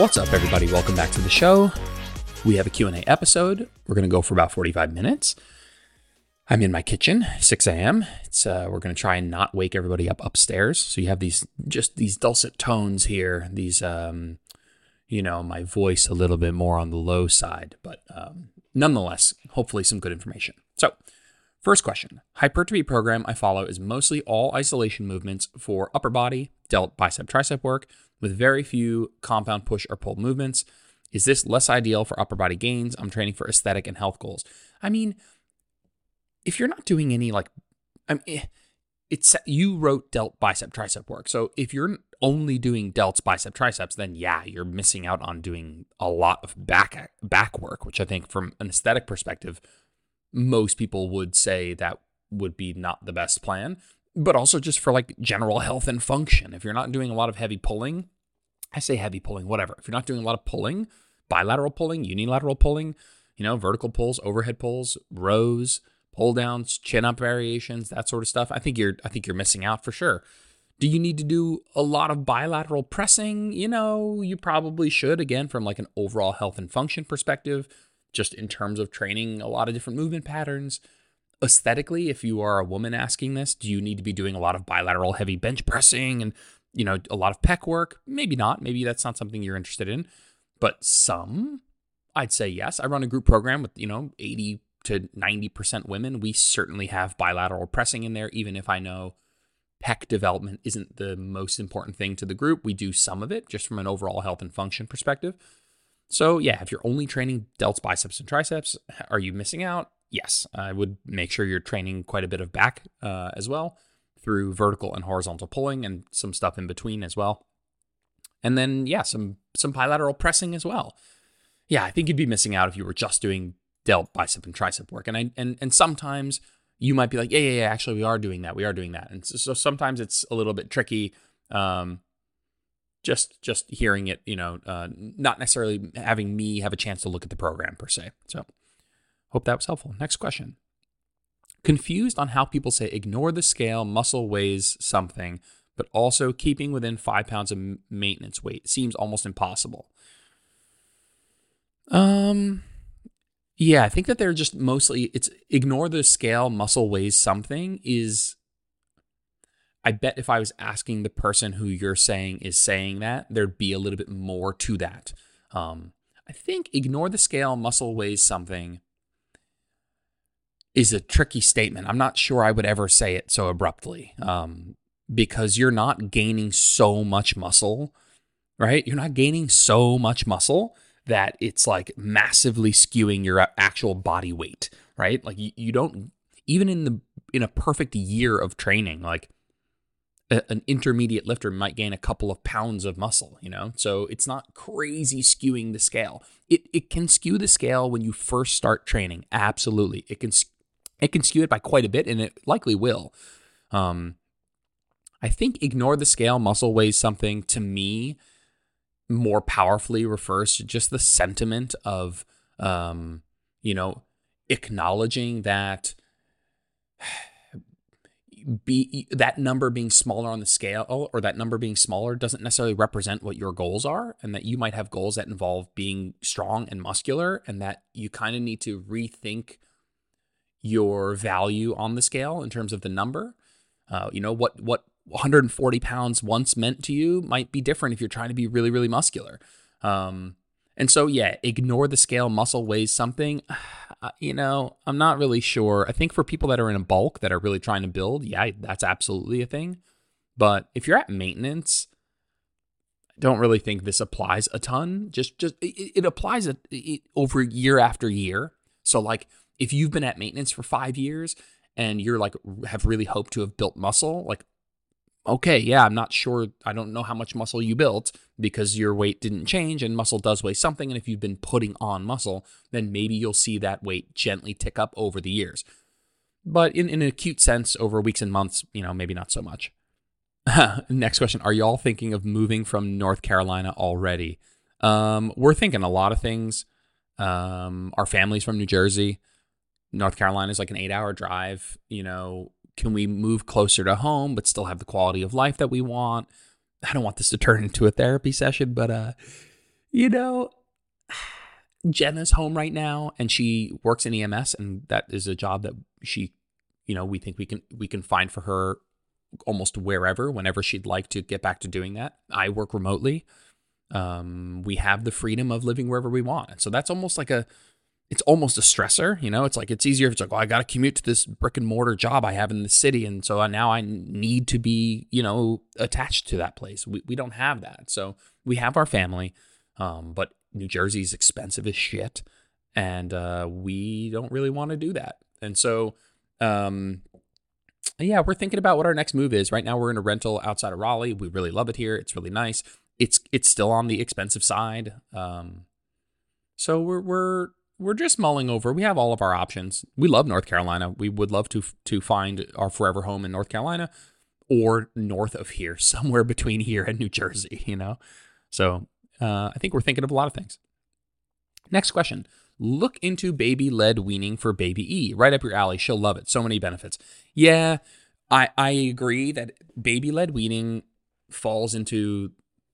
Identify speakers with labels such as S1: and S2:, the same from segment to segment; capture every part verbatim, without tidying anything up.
S1: What's up, everybody? Welcome back to the show. We have a Q and A episode. We're going to go for about forty-five minutes. I'm in my kitchen, six a.m. It's uh, we're going to try and not wake everybody up upstairs. So you have these just these dulcet tones here. These, um, you know, my voice a little bit more on the low side, but um, nonetheless, hopefully some good information. So, first question: hypertrophy program I follow is mostly all isolation movements for upper body, delt, bicep, tricep work, with very few compound push or pull movements. Is this less ideal for upper body gains? I'm training for aesthetic and health goals. I mean, if you're not doing any like, I mean, it's you wrote delt, bicep, tricep work. So if you're only doing delts, bicep, triceps, then yeah, you're missing out on doing a lot of back back work, which I think from an aesthetic perspective, most people would say that would be not the best plan. But also just for like general health and function. If you're not doing a lot of heavy pulling, I say heavy pulling, whatever. If you're not doing a lot of pulling, bilateral pulling, unilateral pulling, you know, vertical pulls, overhead pulls, rows, pull downs, chin up variations, that sort of stuff, I think you're I think you're missing out for sure. Do you need to do a lot of bilateral pressing? You know, you probably should, again, from like an overall health and function perspective, just in terms of training a lot of different movement patterns. Aesthetically, if you are a woman asking this, do you need to be doing a lot of bilateral heavy bench pressing and, you know, a lot of pec work? Maybe not. Maybe that's not something you're interested in. But some, I'd say yes. I run a group program with, you know, eighty to ninety percent women. We certainly have bilateral pressing in there, even if I know pec development isn't the most important thing to the group. We do some of it just from an overall health and function perspective. So yeah, if you're only training delts, biceps, and triceps, are you missing out? Yes, I would make sure you're training quite a bit of back uh, as well through vertical and horizontal pulling and some stuff in between as well. And then, yeah, some some bilateral pressing as well. Yeah, I think you'd be missing out if you were just doing delt, bicep, and tricep work. And I and and sometimes you might be like, yeah, yeah, yeah, actually we are doing that. We are doing that. And so, so sometimes it's a little bit tricky. Um, just just hearing it, you know, uh, not necessarily having me have a chance to look at the program per se. So hope that was helpful. Next question. Confused on how people say ignore the scale, muscle weighs something, but also keeping within five pounds of maintenance weight seems almost impossible. Um, yeah, I think that they're just mostly, it's ignore the scale, muscle weighs something is, I bet if I was asking the person who you're saying is saying that, there'd be a little bit more to that. Um, I think ignore the scale, muscle weighs something is a tricky statement. I'm not sure I would ever say it so abruptly um, because you're not gaining so much muscle, right? You're not gaining so much muscle that it's like massively skewing your actual body weight, right? Like you, you don't, even in the in a perfect year of training, like a, an intermediate lifter might gain a couple of pounds of muscle, you know? So it's not crazy skewing the scale. It it can skew the scale when you first start training. Absolutely. It can It can skew it by quite a bit, and it likely will. Um, I think ignore the scale, muscle weighs something, to me, more powerfully refers to just the sentiment of, um, you know, acknowledging that be that number being smaller on the scale or that number being smaller doesn't necessarily represent what your goals are, and that you might have goals that involve being strong and muscular, and that you kind of need to rethink your value on the scale in terms of the number. Uh, you know, what what one hundred forty pounds once meant to you might be different if you're trying to be really, really muscular. Um, and so, yeah, ignore the scale, muscle weighs something. Uh, you know, I'm not really sure. I think for people that are in a bulk that are really trying to build, yeah, that's absolutely a thing. But if you're at maintenance, I don't really think this applies a ton. Just, just it, it applies a, it, over year after year. So like, if you've been at maintenance for five years and you're like, have really hoped to have built muscle, like, okay, yeah, I'm not sure. I don't know how much muscle you built because your weight didn't change and muscle does weigh something. And if you've been putting on muscle, then maybe you'll see that weight gently tick up over the years. But in, in an acute sense, over weeks and months, you know, maybe not so much. Next question. Are y'all thinking of moving from North Carolina already? Um, we're thinking a lot of things. Um, our family's from New Jersey. North Carolina is like an eight hour drive. You know, can we move closer to home, but still have the quality of life that we want? I don't want this to turn into a therapy session, but, uh, You know, Jenna's home right now and she works in E M S, and that is a job that she, you know, we think we can we can find for her almost wherever, whenever she'd like to get back to doing that. I work remotely. Um, we have the freedom of living wherever we want. And so that's almost like a, it's almost a stressor, you know, it's like, it's easier if it's like, well, I got to commute to this brick and mortar job I have in the city. And so now I need to be, you know, attached to that place. We, we don't have that. So we have our family, um, but New Jersey is expensive as shit. And, uh, we don't really want to do that. And so, um, yeah, we're thinking about what our next move is. Right now we're in a rental outside of Raleigh. We really love it here. It's really nice. It's, it's still on the expensive side. Um, so we're, we're, We're just mulling over. We have all of our options. We love North Carolina. We would love to to find our forever home in North Carolina or north of here, somewhere between here and New Jersey, you know? So uh, I think we're thinking of a lot of things. Next question. Look into baby-led weaning for baby E. Right up your alley. She'll love it. So many benefits. Yeah, I, I agree that baby-led weaning falls into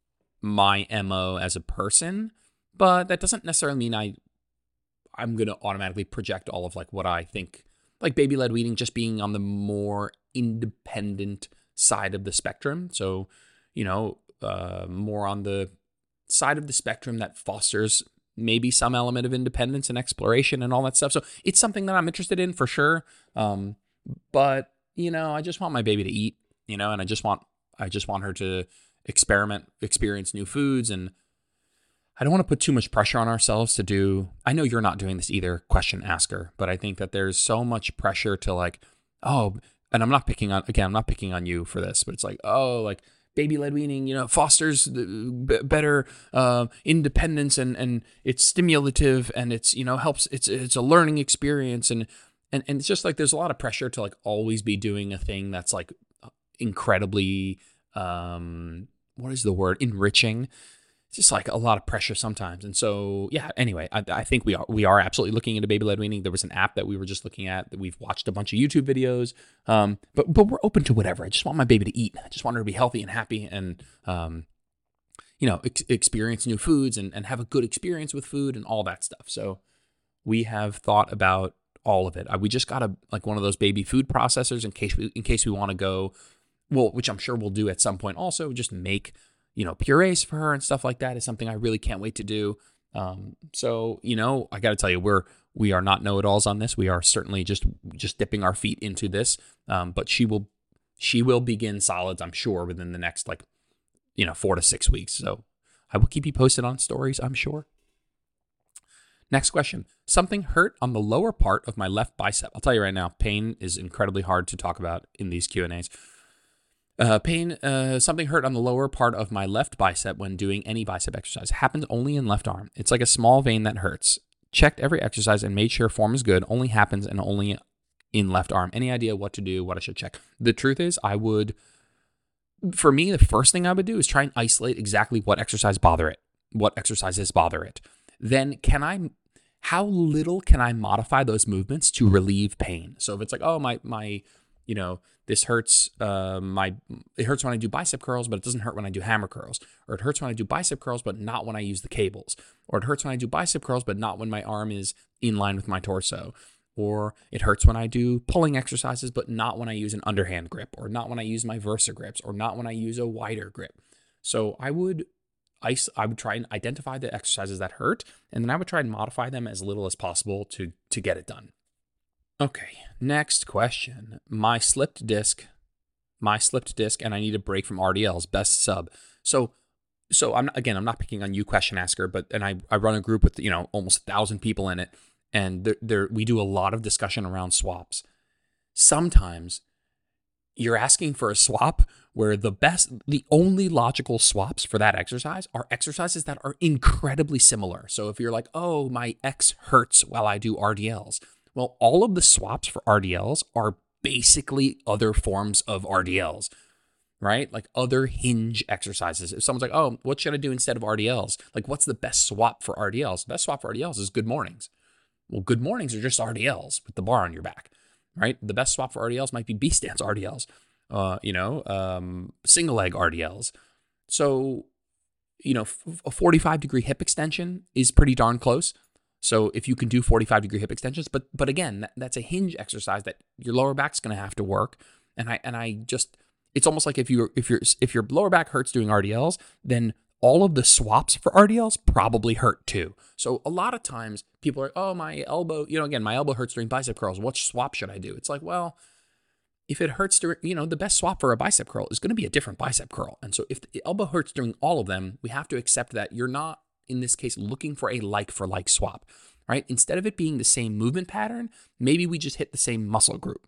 S1: my M O as a person, but that doesn't necessarily mean I I'm going to automatically project all of like what I think, like baby-led weaning just being on the more independent side of the spectrum. So, you know, uh, more on the side of the spectrum that fosters maybe some element of independence and exploration and all that stuff. So it's something that I'm interested in for sure. Um, but, you know, I just want my baby to eat, you know, and I just want, I just want her to experiment, experience new foods, and I don't want to put too much pressure on ourselves to do, I know you're not doing this either, question asker, but I think that there's so much pressure to like, oh, and I'm not picking on, again, I'm not picking on you for this, but it's like, oh, like baby-led weaning, you know, fosters b- better uh, independence, and, and it's stimulative, and it's, you know, helps, it's, it's a learning experience. And, and, and it's just like, there's a lot of pressure to like always be doing a thing that's like incredibly, um, what is the word? Enriching. It's just like a lot of pressure sometimes. And so, yeah, anyway, I, I think we are we are absolutely looking into baby-led weaning. There was an app that we were just looking at that we've watched a bunch of YouTube videos. Um, but but we're open to whatever. I just want my baby to eat. I just want her to be healthy and happy, and, um, you know, ex- experience new foods, and, and have a good experience with food and all that stuff. So we have thought about all of it. Uh, we just got a like one of those baby food processors in case we, in case we want to go, well, which I'm sure we'll do at some point also, just make, you know, purees for her and stuff like that is something I really can't wait to do. Um, so, you know, I got to tell you, we're, we are not know-it-alls on this. We are certainly just, just dipping our feet into this. Um, but she will, she will begin solids, I'm sure, within the next, like, you know, four to six weeks. So I will keep you posted on stories, I'm sure. Next question. Something hurt on the lower part of my left bicep. I'll tell you right now, pain is incredibly hard to talk about in these Q and A's. Uh, pain, uh, something hurt on the lower part of my left bicep when doing any bicep exercise. Happens only in left arm. It's like a small vein that hurts. Checked every exercise and made sure form is good. Only happens and only in left arm. Any idea what to do, what I should check? The truth is, I would, for me, the first thing I would do is try and isolate exactly what exercise bother it, what exercises bother it. Then can I, how little can I modify those movements to relieve pain? So if it's like, oh, my, my, you know, this hurts, uh, my, it hurts when I do bicep curls, but it doesn't hurt when I do hammer curls. Or it hurts when I do bicep curls, but not when I use the cables. Or it hurts when I do bicep curls, but not when my arm is in line with my torso. Or it hurts when I do pulling exercises, but not when I use an underhand grip, or not when I use my Versa grips, or not when I use a wider grip. So I would, I, I would try and identify the exercises that hurt, and then I would try and modify them as little as possible to, to get it done. Okay, next question. My slipped disc, my slipped disc, and I need a break from R D Ls. Best sub. So, so I'm again, I'm not picking on you, question asker, but and I, I run a group with, you know, almost a thousand people in it, and there, there we do a lot of discussion around swaps. Sometimes you're asking for a swap where the best, the only logical swaps for that exercise are exercises that are incredibly similar. So if you're like, oh, my X hurts while I do R D Ls. Well, all of the swaps for R D Ls are basically other forms of R D Ls, right? Like other hinge exercises. If someone's like, oh, what should I do instead of R D Ls? Like, what's the best swap for R D Ls? The best swap for R D Ls is good mornings. Well, good mornings are just R D Ls with the bar on your back, right? The best swap for R D Ls might be B-stance R D Ls, uh, you know, um, single leg R D Ls. So you know, a forty-five degree hip extension is pretty darn close. So if you can do forty-five degree hip extensions, but but again, that, that's a hinge exercise that your lower back's going to have to work. And I and I just, it's almost like if you if your if your lower back hurts doing R D Ls, then all of the swaps for R D Ls probably hurt too. So a lot of times people are, oh, my elbow, you know, again, my elbow hurts during bicep curls. What swap should I do? It's like, well, if it hurts during, you know, the best swap for a bicep curl is going to be a different bicep curl. And so if the elbow hurts during all of them, we have to accept that you're not, in this case, looking for a like for like swap, right? Instead of it being the same movement pattern, maybe we just hit the same muscle group.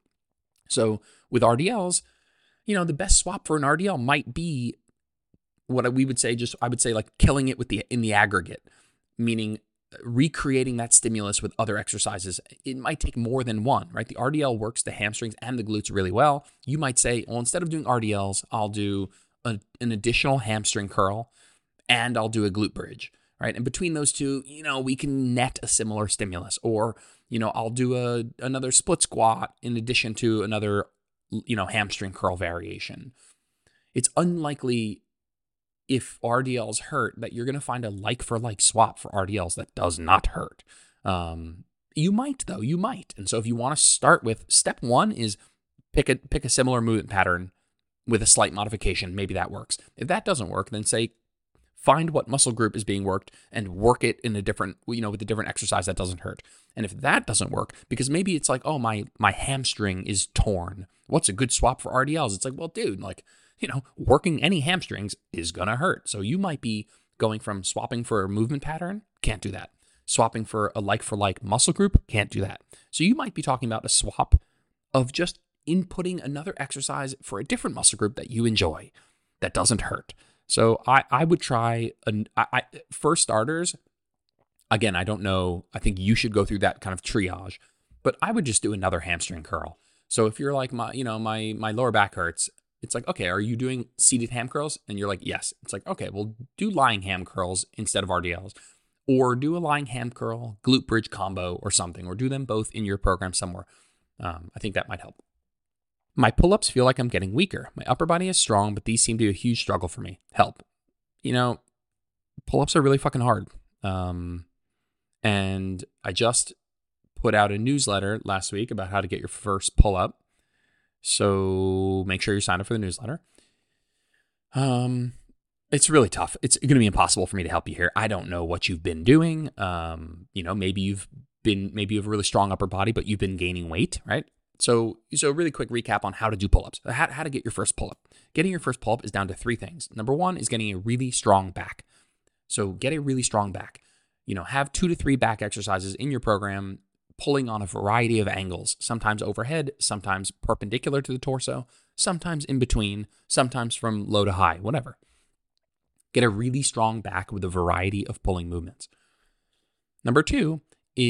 S1: So with R D Ls, you know, the best swap for an R D L might be what we would say, just, I would say like killing it with the, in the aggregate, meaning recreating that stimulus with other exercises. It might take more than one, right? The R D L works the hamstrings and the glutes really well. You might say, well, instead of doing R D Ls, I'll do a, an additional hamstring curl and I'll do a glute bridge, right? And between those two, you know, we can net a similar stimulus. Or, you know, I'll do a another split squat in addition to another, you know, hamstring curl variation. It's unlikely, if R D Ls hurt, that you're going to find a like for like swap for R D Ls that does not hurt. Um, you might though, you might. And so if you want to start with, step one is pick a pick a similar movement pattern with a slight modification. Maybe that works. If that doesn't work, then say find what muscle group is being worked and work it in a different, you know, with a different exercise that doesn't hurt. And if that doesn't work, because maybe it's like, oh, my my hamstring is torn. What's a good swap for R D Ls? It's like, well, dude, like, you know, working any hamstrings is going to hurt. So you might be going from swapping for a movement pattern, can't do that. Swapping for a like for like muscle group, can't do that. So you might be talking about a swap of just inputting another exercise for a different muscle group that you enjoy, that doesn't hurt. So I, I would try, an, I, I, for starters, again, I don't know, I think you should go through that kind of triage, but I would just do another hamstring curl. So if you're like, my, you know, my, my lower back hurts, it's like, okay, are you doing seated ham curls? And you're like, yes. It's like, okay, well, do lying ham curls instead of R D Ls. Or do a lying ham curl, glute bridge combo or something, or do them both in your program somewhere. Um, I think that might help. My pull-ups feel like I'm getting weaker. My upper body is strong, but these seem to be a huge struggle for me. Help. You know, pull-ups are really fucking hard. Um, and I just put out a newsletter last week about how to get your first pull-up. So make sure you sign up for the newsletter. Um, it's really tough. It's going to be impossible for me to help you here. I don't know what you've been doing. Um, you know, maybe you've been, maybe you have a really strong upper body, but you've been gaining weight, right? So, so really quick recap on how to do pull-ups, how, how to get your first pull-up. Getting your first pull-up is down to three things. Number one is getting a really strong back. So get a really strong back. You know, have two to three back exercises in your program, pulling on a variety of angles, sometimes overhead, sometimes perpendicular to the torso, sometimes in between, sometimes from low to high, whatever. Get a really strong back with a variety of pulling movements. Number two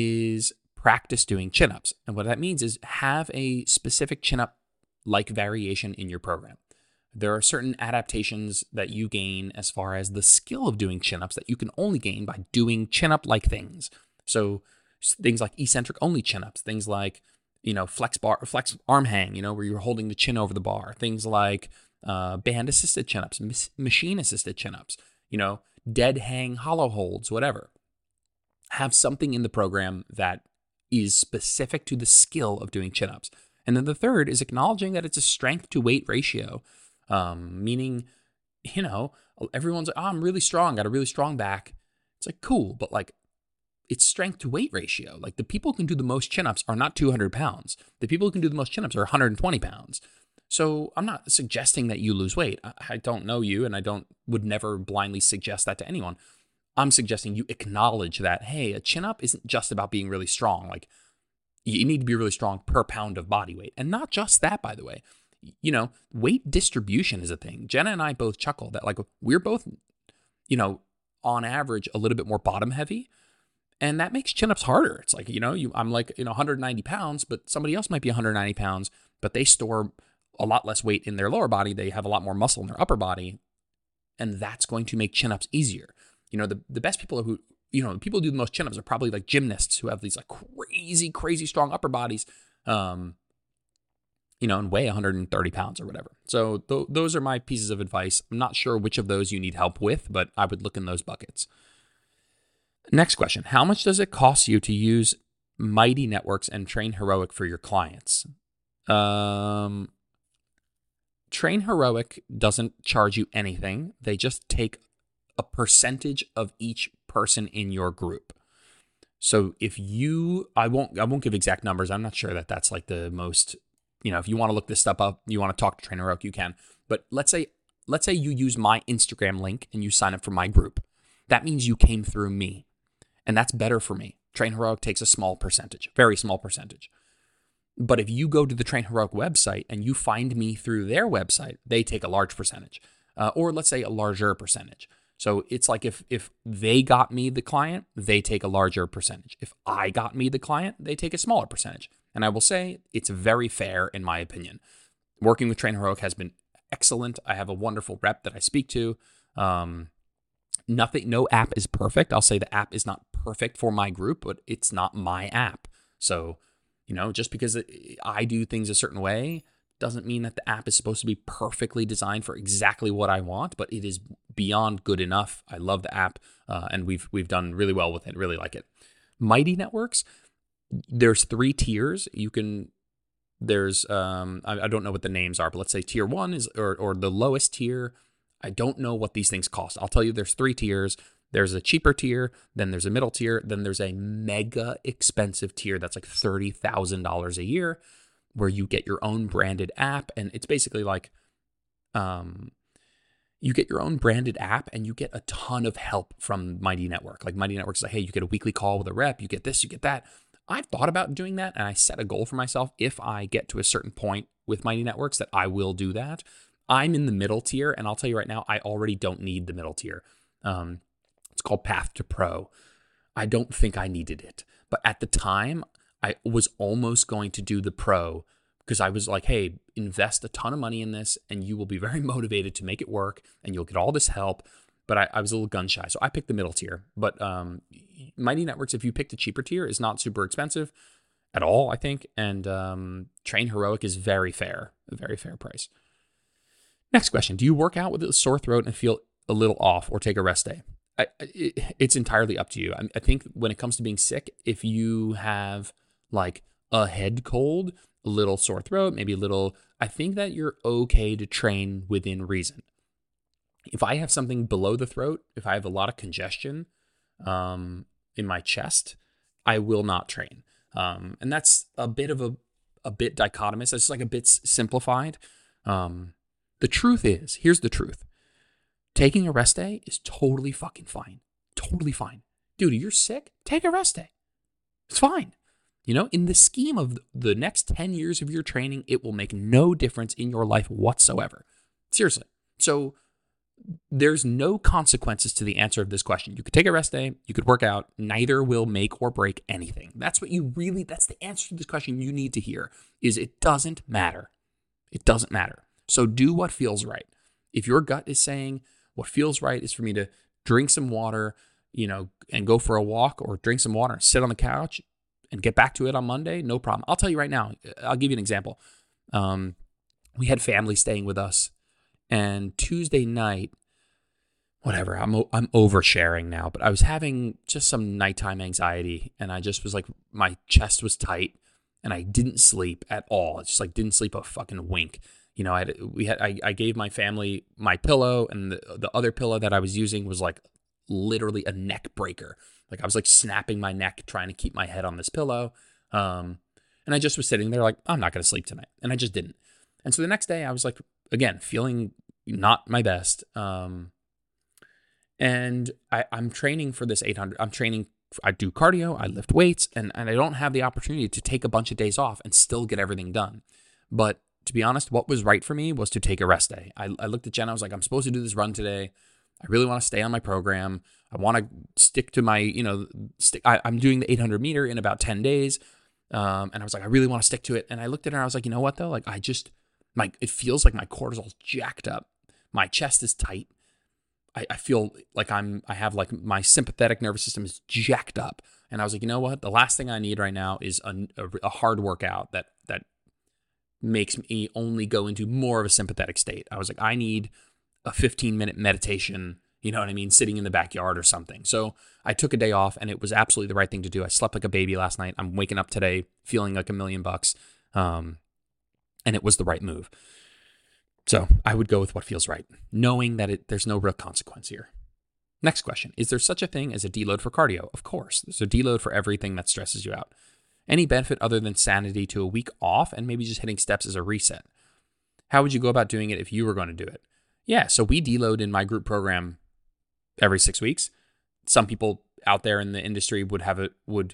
S1: is practice doing chin-ups. And what that means is have a specific chin-up like variation in your program. There are certain adaptations that you gain as far as the skill of doing chin-ups that you can only gain by doing chin-up like things. So things like eccentric only chin-ups, things like, you know, flex bar, flex arm hang, you know, where you're holding the chin over the bar, things like uh, band assisted chin-ups, machine assisted chin-ups, you know, dead hang hollow holds, whatever. Have something in the program that is specific to the skill of doing chin-ups. And then the third is acknowledging that it's a strength to weight ratio, um, meaning, you know, everyone's like, oh, I'm really strong, got a really strong back. It's like, cool, but like, it's strength to weight ratio. Like the people who can do the most chin-ups are not two hundred pounds. The people who can do the most chin-ups are one hundred twenty pounds. So I'm not suggesting that you lose weight. I, I don't know you, and I don't would never blindly suggest that to anyone. I'm suggesting you acknowledge that, hey, a chin-up isn't just about being really strong. Like you need to be really strong per pound of body weight. And not just that, by the way. You know, weight distribution is a thing. Jenna and I both chuckle that like we're both, you know, on average a little bit more bottom heavy. And that makes chin-ups harder. It's like, you know, you, I'm like, you know, one hundred ninety pounds, but somebody else might be one hundred ninety pounds, but they store a lot less weight in their lower body. They have a lot more muscle in their upper body. And that's going to make chin-ups easier. You know, the, the best people who, you know, the people who do the most chin-ups are probably like gymnasts who have these like crazy, crazy strong upper bodies. Um, you know, and weigh one hundred thirty pounds or whatever. So th- those are my pieces of advice. I'm not sure which of those you need help with, but I would look in those buckets. Next question. How much does it cost you to use Mighty Networks and Train Heroic for your clients? Um, Train Heroic doesn't charge you anything. They just take a percentage of each person in your group. So if you, I won't, I won't give exact numbers. I'm not sure that that's like the most, you know, if you want to look this stuff up, you want to talk to Train Heroic, you can. But let's say, let's say you use my Instagram link and you sign up for my group. That means you came through me, and that's better for me. Train Heroic takes a small percentage, very small percentage. But if you go to the Train Heroic website and you find me through their website, they take a large percentage, uh, or let's say a larger percentage. So it's like if if they got me the client, they take a larger percentage. If I got me the client, they take a smaller percentage. And I will say it's very fair in my opinion. Working with Train Heroic has been excellent. I have a wonderful rep that I speak to. Um, nothing, no app is perfect. I'll say the app is not perfect for my group, but it's not my app. So, you know, just because I do things a certain way doesn't mean that the app is supposed to be perfectly designed for exactly what I want, but it is beyond good enough. I love the app, uh, and we've we've done really well with it. Really like it. Mighty Networks, there's three tiers. You can there's um I, I don't know what the names are, but let's say tier one is or or the lowest tier. I don't know what these things cost. I'll tell you, there's three tiers. There's a cheaper tier, then there's a middle tier, then there's a mega expensive tier that's like thirty thousand dollars a year, where you get your own branded app. And it's basically like, um, you get your own branded app and you get a ton of help from Mighty Network. Like Mighty Network's like, hey, you get a weekly call with a rep, you get this, you get that. I've thought about doing that, and I set a goal for myself. If I get to a certain point with Mighty Networks, that I will do that. I'm in the middle tier, and I'll tell you right now, I already don't need the middle tier. Um, it's called Path to Pro. I don't think I needed it. But at the time, I was almost going to do the Pro because I was like, hey, invest a ton of money in this and you will be very motivated to make it work and you'll get all this help. But I, I was a little gun shy, so I picked the middle tier. But um, Mighty Networks, if you pick the cheaper tier, is not super expensive at all, I think. And um, Train Heroic is very fair, a very fair price. Next question. Do you work out with a sore throat and feel a little off or take a rest day? I, it, it's entirely up to you. I, I think when it comes to being sick, if you have like a head cold, a little sore throat, maybe a little, I think that you're okay to train within reason. If I have something below the throat, if I have a lot of congestion um, in my chest, I will not train. Um, and that's a bit of a, a bit dichotomous. It's like a bit simplified. Um, the truth is, here's the truth. Taking a rest day is totally fucking fine. Totally fine. Dude, you're sick? Take a rest day. It's fine. You know, in the scheme of the next ten years of your training, it will make no difference in your life whatsoever. Seriously. So there's no consequences to the answer of this question. You could take a rest day. You could work out. Neither will make or break anything. That's what you really, that's the answer to this question you need to hear, is it doesn't matter. It doesn't matter. So do what feels right. If your gut is saying, what feels right is for me to drink some water, you know, and go for a walk, or drink some water and sit on the couch and get back to it on Monday, no problem. I'll tell you right now, I'll give you an example. Um, we had family staying with us, and Tuesday night, whatever, I'm I'm oversharing now, but I was having just some nighttime anxiety, and I just was like, my chest was tight, and I didn't sleep at all. It's just like didn't sleep a fucking wink. You know, I had, we had, I, I gave my family my pillow, and the, the other pillow that I was using was like literally a neck breaker. Like I was like snapping my neck trying to keep my head on this pillow. Um, and I just was sitting there like, I'm not going to sleep tonight. And I just didn't. And so the next day I was like, again, feeling not my best. Um, and I, I'm training for this eight hundred. I'm training. I do cardio. I lift weights, and, and I don't have the opportunity to take a bunch of days off and still get everything done. But to be honest, what was right for me was to take a rest day. I, I looked at Jen. I was like, I'm supposed to do this run today. I really want to stay on my program. I want to stick to my, you know, stick. I, I'm doing the eight hundred meter in about ten days. Um, and I was like, I really want to stick to it. And I looked at her and I was like, you know what though? Like I just, my, it feels like my cortisol's jacked up. My chest is tight. I, I feel like I'm, I have like my sympathetic nervous system is jacked up. And I was like, you know what? The last thing I need right now is a, a, a hard workout that, that makes me only go into more of a sympathetic state. I was like, I need a fifteen minute meditation, you know what I mean, sitting in the backyard or something. So I took a day off, and it was absolutely the right thing to do. I slept like a baby last night. I'm waking up today feeling like a million bucks. Um, and it was the right move. So I would go with what feels right, knowing that it, there's no real consequence here. Next question. Is there such a thing as a deload for cardio? Of course. There's a deload for everything that stresses you out. Any benefit other than sanity to a week off and maybe just hitting steps as a reset? How would you go about doing it if you were going to do it? Yeah, so we deload in my group program every six weeks. Some people out there in the industry would have it, would...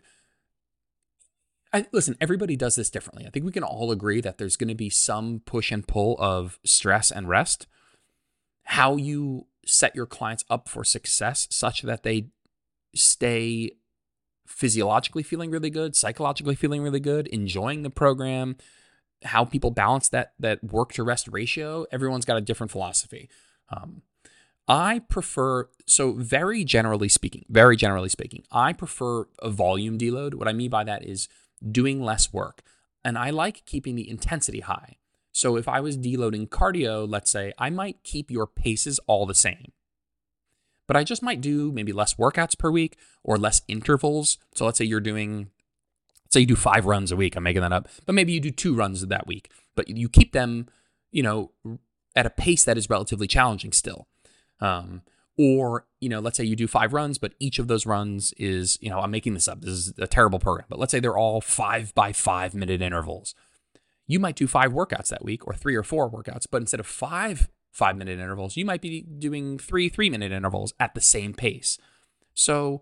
S1: I, listen, everybody does this differently. I think we can all agree that there's going to be some push and pull of stress and rest. How you set your clients up for success such that they stay physiologically feeling really good, psychologically feeling really good, enjoying the program, how people balance that that work to rest ratio. Everyone's got a different philosophy. Um, I prefer, so very generally speaking, very generally speaking, I prefer a volume deload. What I mean by that is doing less work. And I like keeping the intensity high. So if I was deloading cardio, let's say, I might keep your paces all the same. But I just might do maybe less workouts per week or less intervals. So let's say you're doing, let's say you do five runs a week. I'm making that up. But maybe you do two runs that week. But you keep them, you know, at a pace that is relatively challenging still. Um, or, you know, let's say you do five runs, but each of those runs is, you know, I'm making this up. This is a terrible program. But let's say they're all five by five minute intervals. You might do five workouts that week or three or four workouts. But instead of five five minute intervals, you might be doing three three minute intervals at the same pace. So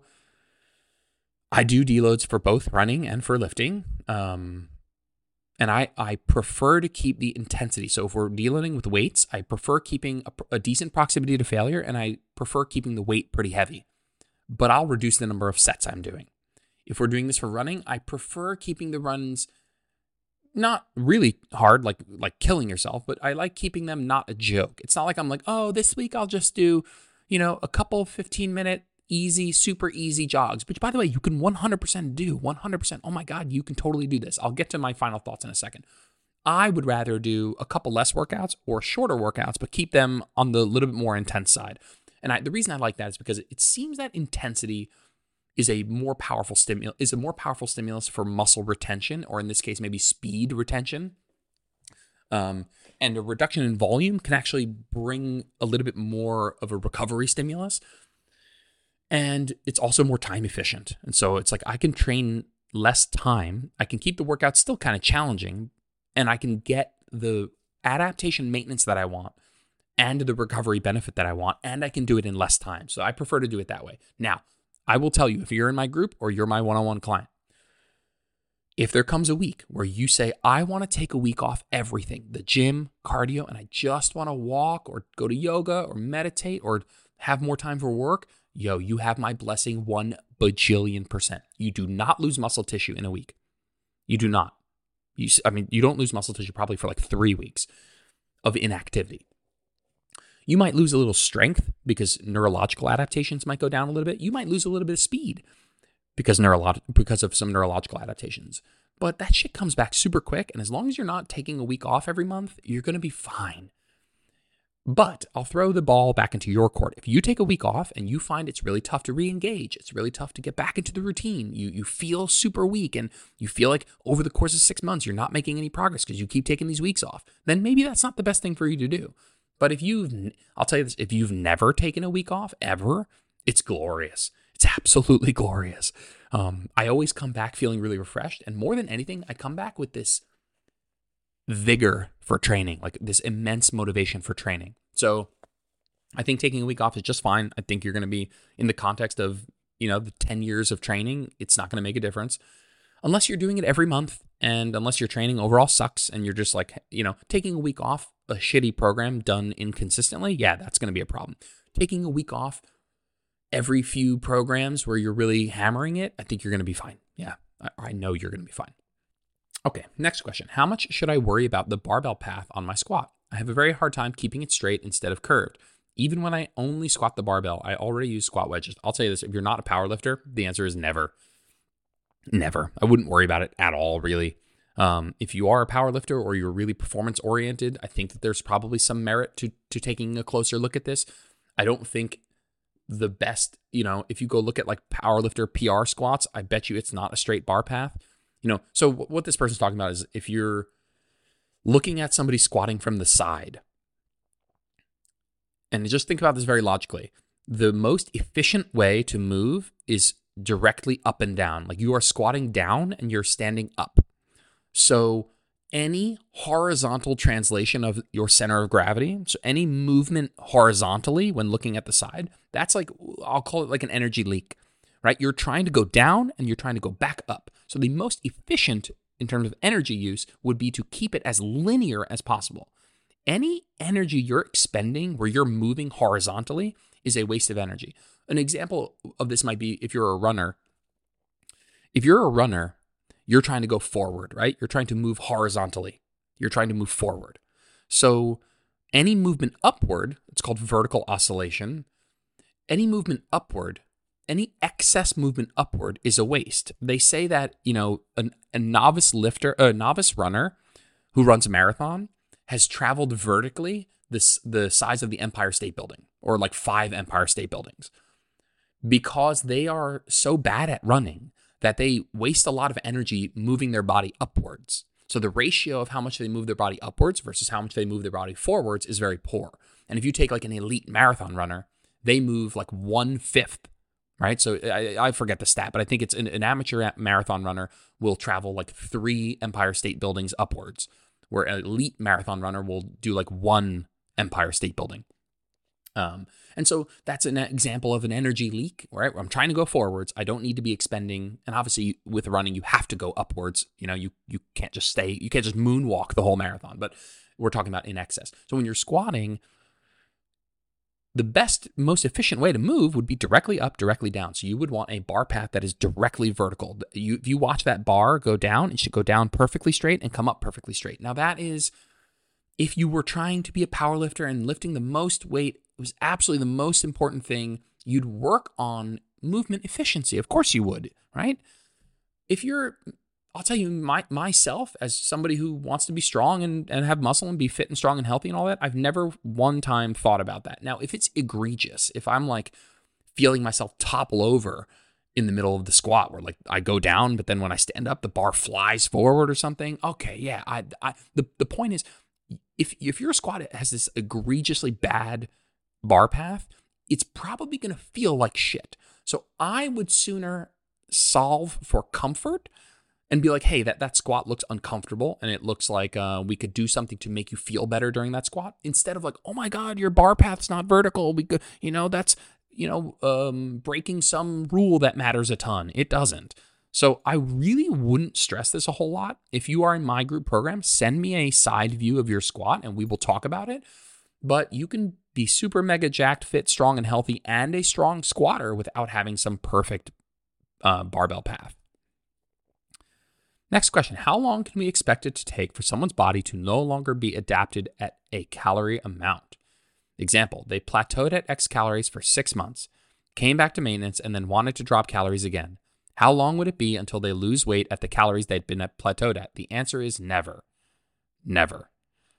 S1: I do deloads for both running and for lifting. Um, and I, I prefer to keep the intensity. So if we're deloading with weights, I prefer keeping a, a decent proximity to failure, and I prefer keeping the weight pretty heavy. But I'll reduce the number of sets I'm doing. If we're doing this for running, I prefer keeping the runs not really hard, like like killing yourself, but I like keeping them not a joke. It's not like I'm like, oh, this week I'll just do, you know, a couple fifteen minute easy, super easy jogs, which by the way, you can one hundred percent do, one hundred percent. Oh my God, you can totally do this. I'll get to my final thoughts in a second. I would rather do a couple less workouts or shorter workouts, but keep them on the little bit more intense side. And I, the reason I like that is because it seems that intensity is a more powerful stimulus, is a more powerful stimulus for muscle retention, or in this case, maybe speed retention. Um, and a reduction in volume can actually bring a little bit more of a recovery stimulus. And it's also more time efficient. And so it's like I can train less time. I can keep the workout still kind of challenging, and I can get the adaptation maintenance that I want and the recovery benefit that I want, and I can do it in less time. So I prefer to do it that way. Now, I will tell you, if you're in my group or you're my one-on-one client, if there comes a week where you say, I want to take a week off everything, the gym, cardio, and I just want to walk or go to yoga or meditate or have more time for work, yo, you have my blessing one bajillion percent. You do not lose muscle tissue in a week. You do not. You, I mean, you don't lose muscle tissue probably for like three weeks of inactivity. You might lose a little strength because neurological adaptations might go down a little bit. You might lose a little bit of speed because neurolog- because of some neurological adaptations. But that shit comes back super quick. And as long as you're not taking a week off every month, you're going to be fine. But I'll throw the ball back into your court. If you take a week off and you find it's really tough to re-engage, it's really tough to get back into the routine, you you feel super weak and you feel like over the course of six months, you're not making any progress because you keep taking these weeks off, then maybe that's not the best thing for you to do. But if you've, I'll tell you this, if you've never taken a week off ever, it's glorious. It's absolutely glorious. Um, I always come back feeling really refreshed. And more than anything, I come back with this vigor for training, like this immense motivation for training. So I think taking a week off is just fine. I think you're going to be in the context of, you know, the ten years of training. It's not going to make a difference unless you're doing it every month and unless your training overall sucks and you're just like, you know, taking a week off a shitty program done inconsistently. Yeah, that's going to be a problem. Taking a week off every few programs where you're really hammering it, I think you're going to be fine. Yeah, I, I know you're going to be fine. Okay, next question. How much should I worry about the barbell path on my squat? I have a very hard time keeping it straight instead of curved. Even when I only squat the barbell, I already use squat wedges. I'll tell you this, if you're not a power lifter, the answer is never. Never. I wouldn't worry about it at all, really. Um, if you are a power lifter or you're really performance oriented, I think that there's probably some merit to to taking a closer look at this. I don't think the best, you know, if you go look at like powerlifter P R squats, I bet you it's not a straight bar path. You know, so what this person's talking about is if you're looking at somebody squatting from the side, and just think about this very logically, the most efficient way to move is directly up and down. Like you are squatting down and you're standing up. So any horizontal translation of your center of gravity, so any movement horizontally when looking at the side, that's like, I'll call it like an energy leak, right? You're trying to go down and you're trying to go back up. So the most efficient in terms of energy use would be to keep it as linear as possible. Any energy you're expending where you're moving horizontally is a waste of energy. An example of this might be if you're a runner. If you're a runner, you're trying to go forward, right? You're trying to move horizontally. You're trying to move forward. So any movement upward, it's called vertical oscillation. Any movement upward, any excess movement upward is a waste. They say that, you know, an, a novice lifter, a novice runner who runs a marathon has traveled vertically this the size of the Empire State Building, or like five Empire State Buildings, because they are so bad at running that they waste a lot of energy moving their body upwards. So the ratio of how much they move their body upwards versus how much they move their body forwards is very poor. And if you take like an elite marathon runner, they move like one-fifth, right? So I, I forget the stat, but I think it's an, an amateur marathon runner will travel like three Empire State Buildings upwards, where an elite marathon runner will do like one Empire State Building. Um, and so that's an example of an energy leak, right? I'm trying to go forwards. I don't need to be expending, and obviously with running, you have to go upwards. You know, you you can't just stay, you can't just moonwalk the whole marathon, but we're talking about in excess. So when you're squatting, the best, most efficient way to move would be directly up, directly down. So you would want a bar path that is directly vertical. You, if you watch that bar go down, it should go down perfectly straight and come up perfectly straight. Now that is, if you were trying to be a power lifter and lifting the most weight, it was absolutely the most important thing, you'd work on movement efficiency. Of course you would, right? If you're, I'll tell you, my, myself, as somebody who wants to be strong and, and have muscle and be fit and strong and healthy and all that, I've never one time thought about that. Now, if it's egregious, if I'm like feeling myself topple over in the middle of the squat where like I go down, but then when I stand up, the bar flies forward or something, okay, yeah. I, I the, the point is, if, if your squat has this egregiously bad bar path, it's probably going to feel like shit. So I would sooner solve for comfort and be like, hey, that, that squat looks uncomfortable and it looks like uh, we could do something to make you feel better during that squat, instead of like, oh my God, your bar path's not vertical. We could, you know, that's, you know, um, breaking some rule that matters a ton. It doesn't. So I really wouldn't stress this a whole lot. If you are in my group program, send me a side view of your squat and we will talk about it. But you can be super mega jacked, fit, strong, and healthy and a strong squatter without having some perfect uh, barbell path. Next question. How long can we expect it to take for someone's body to no longer be adapted at a calorie amount? Example, they plateaued at X calories for six months, came back to maintenance, and then wanted to drop calories again. How long would it be until they lose weight at the calories they'd been at plateaued at? The answer is never. Never.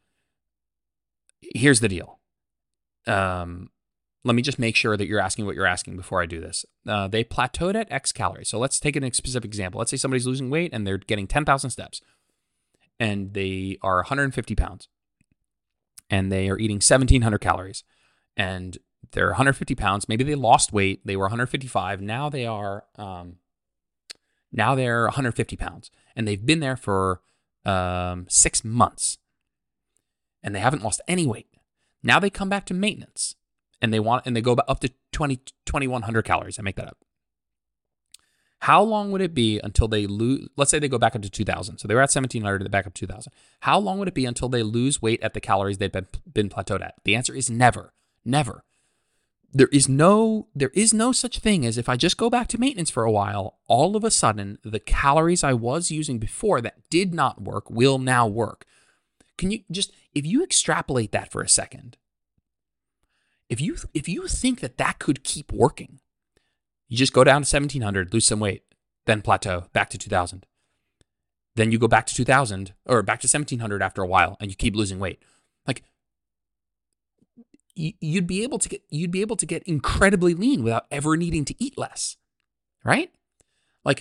S1: Here's the deal. Um, let me just make sure that you're asking what you're asking before I do this. Uh, they plateaued at X calories. So let's take a specific example. Let's say somebody's losing weight and they're getting ten thousand steps and they are one hundred fifty pounds and they are eating seventeen hundred calories and they're one hundred fifty pounds. Maybe they lost weight. They were one hundred fifty-five. Now they are, um, now they're one hundred fifty pounds and they've been there for um, six months and they haven't lost any weight. Now they come back to maintenance. And they want, and they go up to twenty, twenty-one hundred calories. I make that up. How long would it be until they lose? Let's say they go back up to two thousand. So they were at seventeen hundred, they're back up to two thousand. How long would it be until they lose weight at the calories they've been, been plateaued at? The answer is never, never. There is no, there is no such thing as if I just go back to maintenance for a while, all of a sudden the calories I was using before that did not work will now work. Can you just, if you extrapolate that for a second, If you if you think that that could keep working, you just go down to seventeen hundred, lose some weight, then plateau, back to two thousand. then you go back to two thousand or back to seventeen hundred after a while and you keep losing weight. Like you'd be able to get, you'd be able to get incredibly lean without ever needing to eat less, right? Like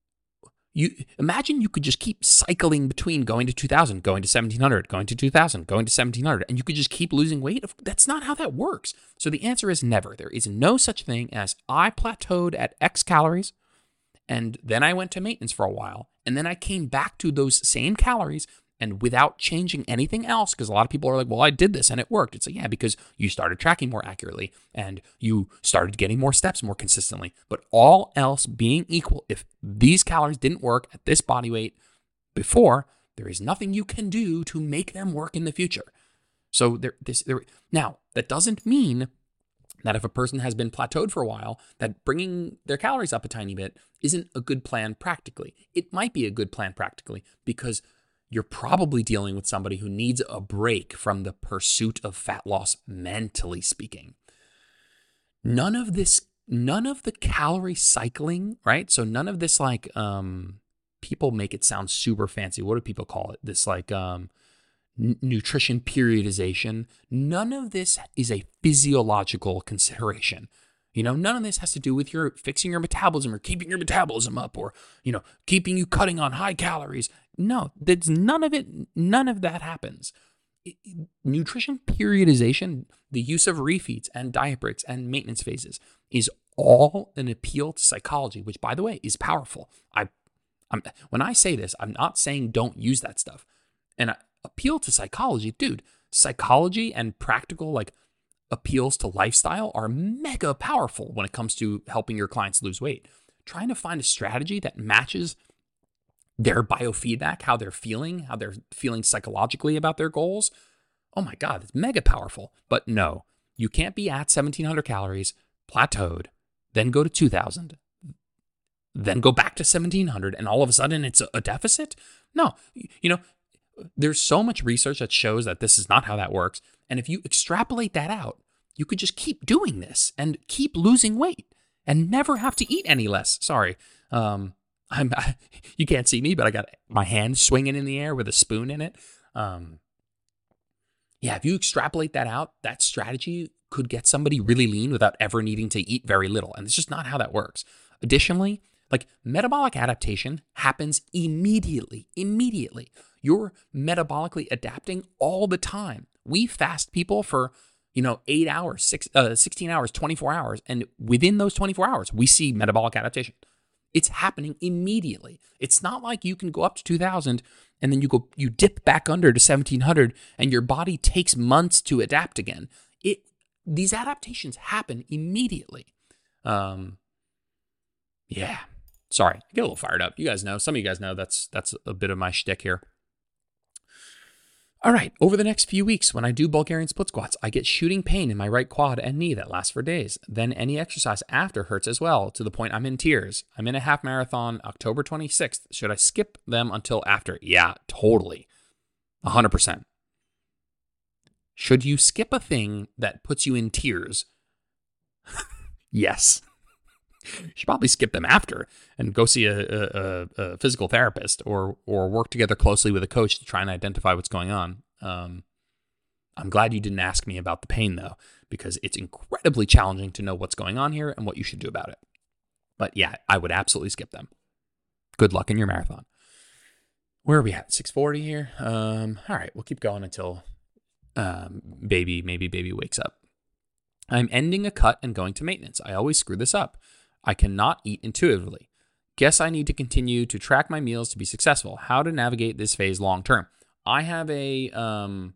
S1: you imagine you could just keep cycling between going to two thousand, going to seventeen hundred, going to two thousand, going to seventeen hundred, and you could just keep losing weight. That's not how that works. So the answer is never. There is no such thing as I plateaued at X calories and then I went to maintenance for a while and then I came back to those same calories and without changing anything else, because a lot of people are like, well, I did this and it worked. It's like, yeah, because you started tracking more accurately and you started getting more steps more consistently. But all else being equal, if these calories didn't work at this body weight before, there is nothing you can do to make them work in the future. So there, this, there. Now, that doesn't mean that if a person has been plateaued for a while, that bringing their calories up a tiny bit isn't a good plan practically. It might be a good plan practically because you're probably dealing with somebody who needs a break from the pursuit of fat loss, mentally speaking. None of this, none of the calorie cycling, right? So none of this, like, um, people make it sound super fancy. What do people call it? This like um, n- nutrition periodization. None of this is a physiological consideration. You know, none of this has to do with your fixing your metabolism or keeping your metabolism up or, you know, keeping you cutting on high calories. No, there's none of it. None of that happens. It, nutrition periodization, the use of refeeds and diet breaks and maintenance phases is all an appeal to psychology, which, by the way, is powerful. I, I'm, when I say this, I'm not saying don't use that stuff. And I, appeal to psychology, dude, psychology and practical, like, appeals to lifestyle are mega powerful when it comes to helping your clients lose weight. Trying to find a strategy that matches their biofeedback, how they're feeling, how they're feeling psychologically about their goals. Oh my God, it's mega powerful. But no, you can't be at seventeen hundred calories, plateaued, then go to two thousand, then go back to seventeen hundred, and all of a sudden it's a deficit? No, you know, there's so much research that shows that this is not how that works. And if you extrapolate that out, you could just keep doing this and keep losing weight and never have to eat any less. Sorry. Um, I'm, I, you can't see me, but I got my hand swinging in the air with a spoon in it. Um, yeah, if you extrapolate that out, that strategy could get somebody really lean without ever needing to eat very little. And it's just not how that works. Additionally, like metabolic adaptation happens immediately, immediately. You're metabolically adapting all the time. We fast people for, you know, eight hours, six, uh, sixteen hours, twenty-four hours. And within those twenty-four hours, we see metabolic adaptation. It's happening immediately. It's not like you can go up to two thousand and then you go, you dip back under to seventeen hundred and your body takes months to adapt again. It, these adaptations happen immediately. Um, yeah. Sorry, I get a little fired up. You guys know, some of you guys know that's, that's a bit of my shtick here. All right, over the next few weeks, when I do Bulgarian split squats, I get shooting pain in my right quad and knee that lasts for days. Then any exercise after hurts as well, to the point I'm in tears. I'm in a half marathon October twenty-sixth. Should I skip them until after? Yeah, totally. one hundred percent. Should you skip a thing that puts you in tears? Yes. You should probably skip them after and go see a, a, a physical therapist or or work together closely with a coach to try and identify what's going on. Um, I'm glad you didn't ask me about the pain, though, because it's incredibly challenging to know what's going on here and what you should do about it. But yeah, I would absolutely skip them. Good luck in your marathon. Where are we at? six forty here? Um, all right, we'll keep going until um, baby, maybe baby wakes up. I'm ending a cut and going to maintenance. I always screw this up. I cannot eat intuitively. Guess I need to continue to track my meals to be successful. How to navigate this phase long term. I have a, um,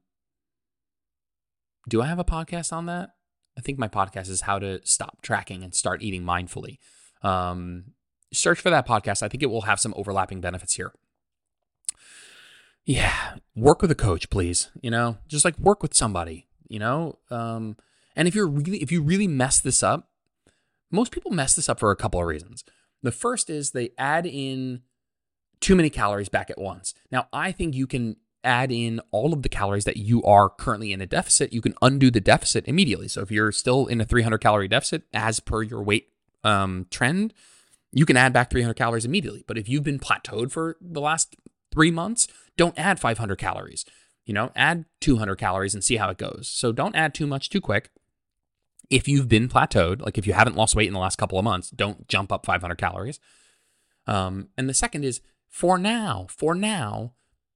S1: do I have a podcast on that? I think my podcast is how to stop tracking and start eating mindfully. Um, search for that podcast. I think it will have some overlapping benefits here. Yeah, work with a coach, please. You know, just like work with somebody, you know? Um, and if you're really, if you really mess this up, most people mess this up for a couple of reasons. The first is they add in too many calories back at once. Now, I think you can add in all of the calories that you are currently in a deficit. You can undo the deficit immediately. So if you're still in a three hundred calorie deficit as per your weight um, trend, you can add back three hundred calories immediately. But if you've been plateaued for the last Three months, don't add five hundred calories. You know, add two hundred calories and see how it goes. So don't add too much too quick. If you've been plateaued, like if you haven't lost weight in the last couple of months, don't jump up five hundred calories. Um, and the second is, for now, for now,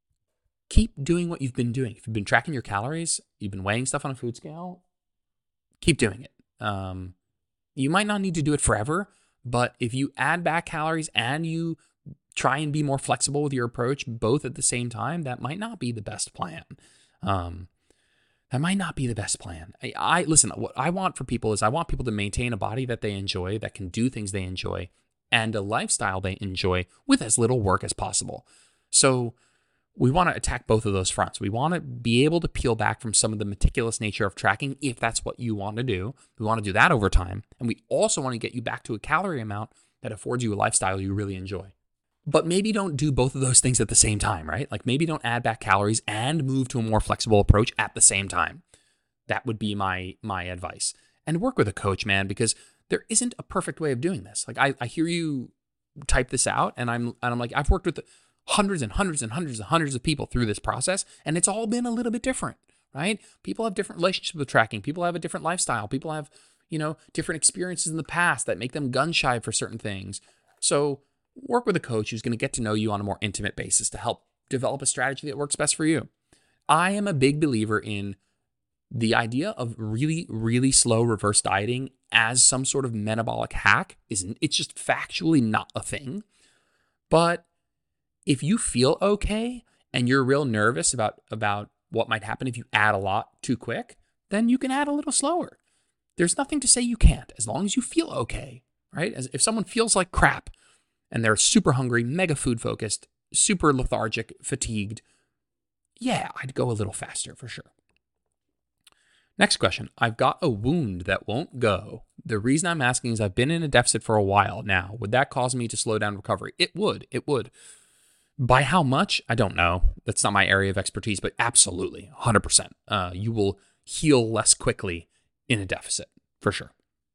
S1: keep doing what you've been doing. If you've been tracking your calories, you've been weighing stuff on a food scale, keep doing it. Um, you might not need to do it forever, but if you add back calories and you try and be more flexible with your approach, both at the same time, that might not be the best plan. Um, that might not be the best plan. I, I listen, what I want for people is I want people to maintain a body that they enjoy, that can do things they enjoy, and a lifestyle they enjoy with as little work as possible. So we want to attack both of those fronts. We want to be able to peel back from some of the meticulous nature of tracking if that's what you want to do. We want to do that over time. And we also want to get you back to a calorie amount that affords you a lifestyle you really enjoy. But maybe don't do both of those things at the same time, right? Like maybe don't add back calories and move to a more flexible approach at the same time. That would be my my advice. And work with a coach, man, because there isn't a perfect way of doing this. Like I, I hear you type this out and I'm and I'm like, I've worked with hundreds and hundreds and hundreds and hundreds of people through this process, and it's all been a little bit different, right? People have different relationships with tracking. People have a different lifestyle. People have, you know, different experiences in the past that make them gun shy for certain things. So work with a coach who's going to get to know you on a more intimate basis to help develop a strategy that works best for you. I am a big believer in the idea of really, really slow reverse dieting as some sort of metabolic hack. Isn't it's just factually not a thing. But if you feel okay and you're real nervous about, about what might happen if you add a lot too quick, then you can add a little slower. There's nothing to say you can't, as long as you feel okay, right? As if someone feels like crap and they're super hungry, mega food focused, super lethargic, fatigued, yeah, I'd go a little faster for sure. Next question. I've got a wound that won't go. The reason I'm asking is I've been in a deficit for a while now. Would that cause me to slow down recovery? It would. It would. By how much? I don't know. That's not my area of expertise, but absolutely, one hundred percent. Uh, you will heal less quickly in a deficit, for sure.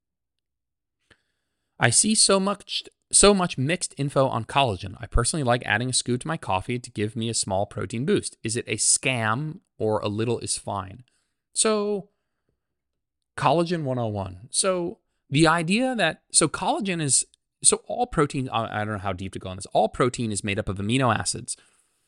S1: I see so much so much mixed info on collagen. I personally like adding a scoop to my coffee to give me a small protein boost. Is it a scam or a little is fine? So, collagen one oh one. So, the idea that, so collagen is, so all protein, I don't know how deep to go on this, all protein is made up of amino acids.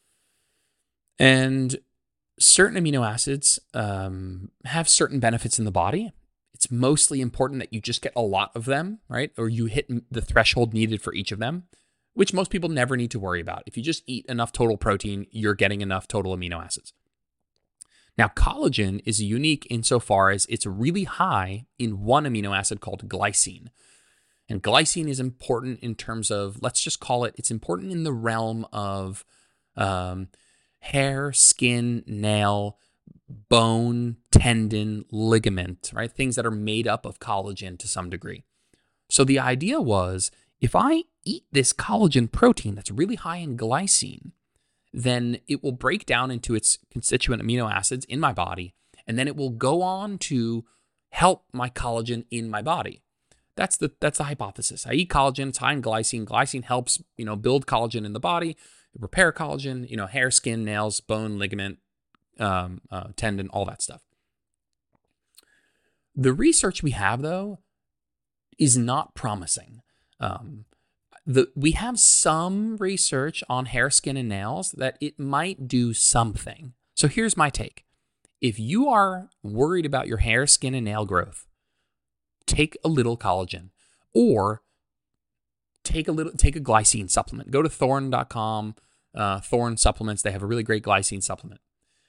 S1: And certain amino acids um, have certain benefits in the body. It's mostly important that you just get a lot of them, right? Or you hit the threshold needed for each of them, which most people never need to worry about. If you just eat enough total protein, you're getting enough total amino acids. Now, collagen is unique insofar as it's really high in one amino acid called glycine. And glycine is important in terms of, let's just call it, it's important in the realm of um, hair, skin, nail, bone, tendon, ligament, right? Things that are made up of collagen to some degree. So the idea was, if I eat this collagen protein that's really high in glycine, then it will break down into its constituent amino acids in my body, and then it will go on to help my collagen in my body. That's the that's the hypothesis. I eat collagen, it's high in glycine. Glycine helps, you know, build collagen in the body, repair collagen, you know, hair, skin, nails, bone, ligament, um, uh, tendon, all that stuff. The research we have, though, is not promising. Um, The, we have some research on hair, skin, and nails that it might do something. So here's my take. If you are worried about your hair, skin, and nail growth, take a little collagen or take a little, take a glycine supplement. Go to thorne dot com, uh, Thorne supplements. They have a really great glycine supplement.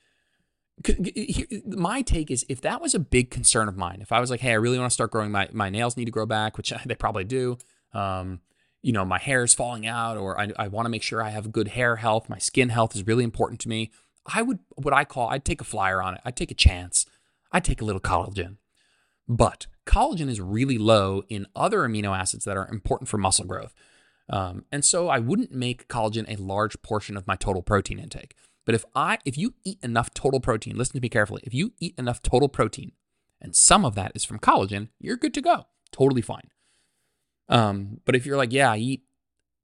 S1: My take is, if that was a big concern of mine, if I was like, hey, I really want to start growing, my, my nails need to grow back, which they probably do. Um, you know, my hair is falling out, or I, I want to make sure I have good hair health. My skin health is really important to me. I would, what I call, I'd take a flyer on it. I'd take a chance. I'd take a little collagen. But collagen is really low in other amino acids that are important for muscle growth. Um, and so I wouldn't make collagen a large portion of my total protein intake. But if I, if you eat enough total protein, listen to me carefully. If you eat enough total protein, and some of that is from collagen, you're good to go. Totally fine. Um, but if you're like, yeah, I eat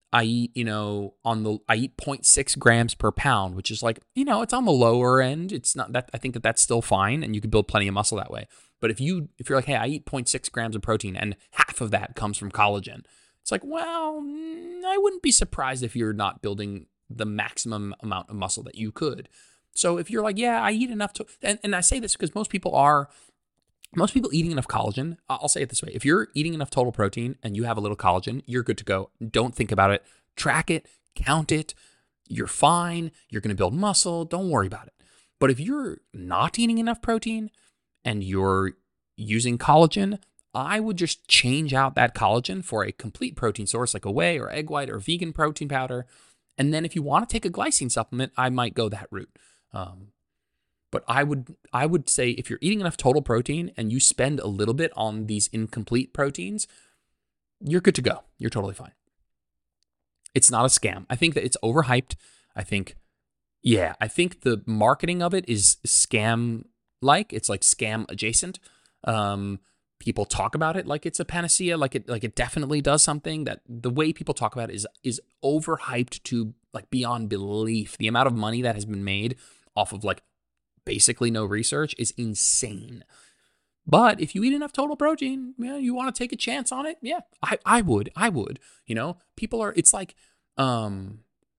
S1: I eat, you know, on the, I eat zero point six grams per pound, which is like, you know, it's on the lower end. It's not that, I think that that's still fine and you can build plenty of muscle that way. But if you, if you're like, hey, I eat zero point six grams of protein and half of that comes from collagen, it's like, well, I wouldn't be surprised if you're not building the maximum amount of muscle that you could. So if you're like, yeah, I eat enough to, and, and I say this because most people are, most people eating enough collagen, I'll say it this way. If you're eating enough total protein and you have a little collagen, you're good to go. Don't think about it. Track it, count it. You're fine. You're going to build muscle. Don't worry about it. But if you're not eating enough protein and you're using collagen, I would just change out that collagen for a complete protein source like a whey or egg white or vegan protein powder. And then if you want to take a glycine supplement, I might go that route. Um, But I would I would say if you're eating enough total protein and you spend a little bit on these incomplete proteins, you're good to go. You're totally fine. It's not a scam. I think that it's overhyped. I think, yeah, I think the marketing of it is scam-like. It's like scam adjacent. Um, people talk about it like it's a panacea, like it like it definitely does something. That the way people talk about it is is overhyped to like beyond belief. The amount of money that has been made off of like basically no research is insane. But if you eat enough total protein, yeah, you want to take a chance on it? Yeah, I, I would. I would. You know, people are, it's like, um,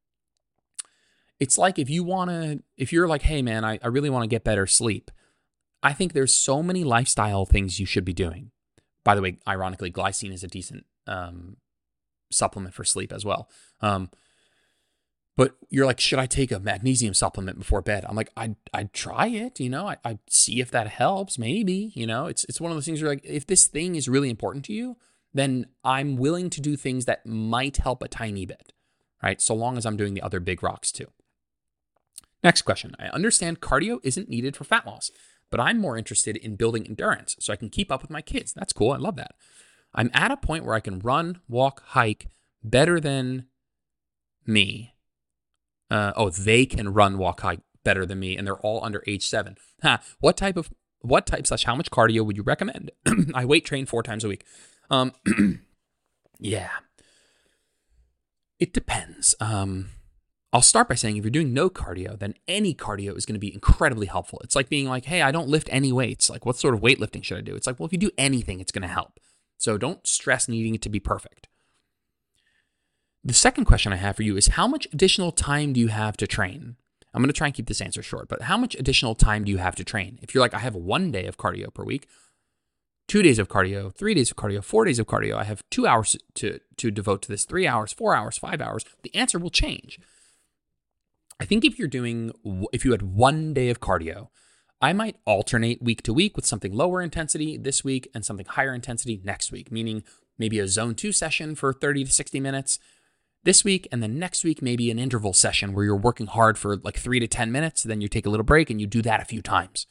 S1: it's like if you want to, if you're like, hey man, I, I really want to get better sleep. I think there's so many lifestyle things you should be doing. By the way, ironically, glycine is a decent um, supplement for sleep as well. Um, But you're like, should I take a magnesium supplement before bed? I'm like, I'd, I'd try it, you know, I, I'd see if that helps, maybe, you know, it's it's one of those things where like, if this thing is really important to you, then I'm willing to do things that might help a tiny bit, right? So long as I'm doing the other big rocks too. Next question. I understand cardio isn't needed for fat loss, but I'm more interested in building endurance so I can keep up with my kids. That's cool. I love that. I'm at a point where I can run, walk, hike better than me. Uh, oh, they can run, walk, hike better than me, and they're all under age seven. Ha, what type of, what type slash how much cardio would you recommend? I weight train four times a week. Um, yeah, it depends. Um, I'll start by saying if you're doing no cardio, then any cardio is going to be incredibly helpful. It's like being like, hey, I don't lift any weights. Like, what sort of weightlifting should I do? It's like, well, if you do anything, it's going to help. So don't stress needing it to be perfect. The second question I have for you is how much additional time do you have to train? I'm going to try and keep this answer short, but how much additional time do you have to train? If you're like, I have one day of cardio per week, two days of cardio, three days of cardio, four days of cardio, I have two hours to, to devote to this, three hours, four hours, five hours, the answer will change. I think if you're doing, if you had one day of cardio, I might alternate week to week with something lower intensity this week and something higher intensity next week, meaning maybe a zone two session for thirty to sixty minutes this week, and then next week, maybe an interval session where you're working hard for like three to ten minutes, then you take a little break and you do that a few times.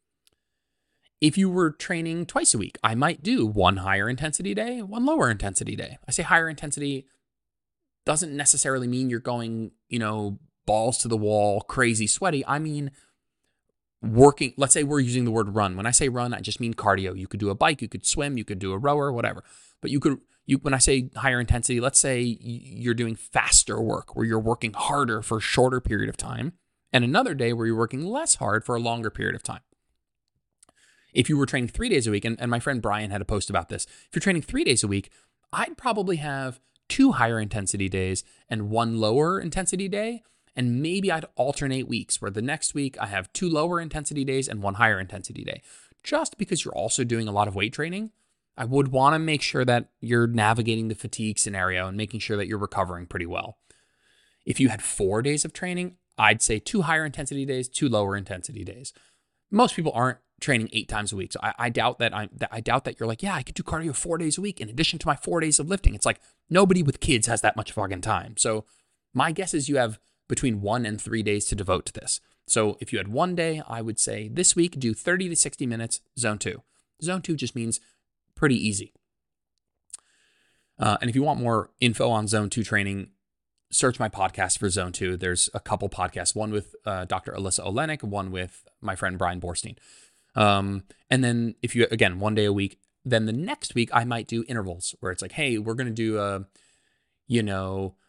S1: If you were training twice a week, I might do one higher intensity day, one lower intensity day. I say higher intensity doesn't necessarily mean you're going, you know, balls to the wall, crazy sweaty. I mean, working, let's say we're using the word run. When I say run, I just mean cardio. You could do a bike, you could swim, you could do a rower, whatever. But you could, you when I say higher intensity, let's say you're doing faster work where you're working harder for a shorter period of time, and another day where you're working less hard for a longer period of time. If you were training three days a week, and, and my friend Brian had a post about this, if you're training three days a week, I'd probably have two higher intensity days and one lower intensity day. And maybe I'd alternate weeks where the next week I have two lower intensity days and one higher intensity day. Just because you're also doing a lot of weight training, I would want to make sure that you're navigating the fatigue scenario and making sure that you're recovering pretty well. If you had four days of training, I'd say two higher intensity days, two lower intensity days. Most people aren't training eight times a week. So I, I doubt that I, I doubt that you're like, yeah, I could do cardio four days a week in addition to my four days of lifting. It's like nobody with kids has that much fucking time. So my guess is you have between one and three days to devote to this. So if you had one day, I would say this week, do thirty to sixty minutes, zone two. Zone two just means pretty easy. Uh, and if you want more info on zone two training, search my podcast for zone two. There's a couple podcasts, one with uh, Doctor Alyssa Olenek, one with my friend Brian Borstein. Um, and then if you, again, one day a week, then the next week I might do intervals where it's like, hey, we're going to do a, you know,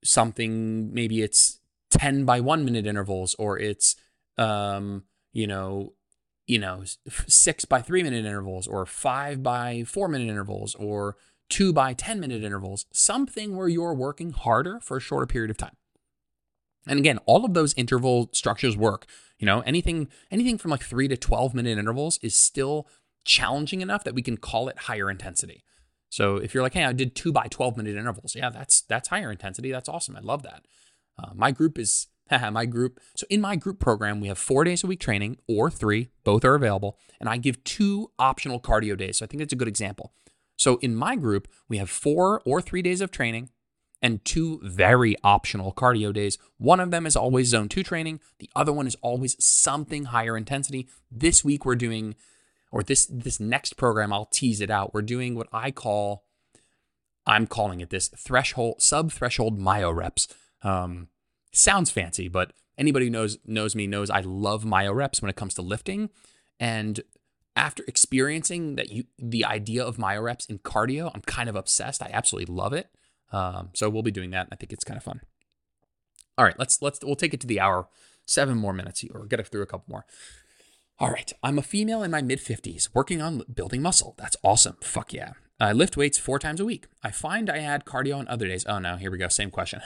S1: something, maybe it's ten by one minute intervals, or it's, um, you know, you know, six by three minute intervals, or five by four minute intervals, or two by ten minute intervals, something where you're working harder for a shorter period of time. And again, all of those interval structures work. You know, anything, anything from like three to twelve minute intervals is still challenging enough that we can call it higher intensity. So if you're like, hey, I did two by twelve minute intervals. Yeah, that's, that's higher intensity. That's awesome. I love that. Uh, my group is, my group. So in my group program, we have four days a week training, or three, both are available. And I give two optional cardio days. So I think that's a good example. So in my group, we have four or three days of training and two very optional cardio days. One of them is always zone two training. The other one is always something higher intensity. This week we're doing, or this, this next program, I'll tease it out. We're doing what I call, I'm calling it this threshold, sub-threshold myo reps. Um, sounds fancy, but anybody who knows, knows me knows I love myo reps when it comes to lifting. And after experiencing that, you, the idea of myo reps in cardio, I'm kind of obsessed. I absolutely love it. Um, so we'll be doing that. I think it's kind of fun. All right, let's let's we'll take it to the hour. Seven more minutes here, or get it through a couple more. All right, I'm a female in my mid fifties working on building muscle. That's awesome. Fuck yeah. I lift weights four times a week. I find I add cardio on other days. Oh no, here we go. Same question.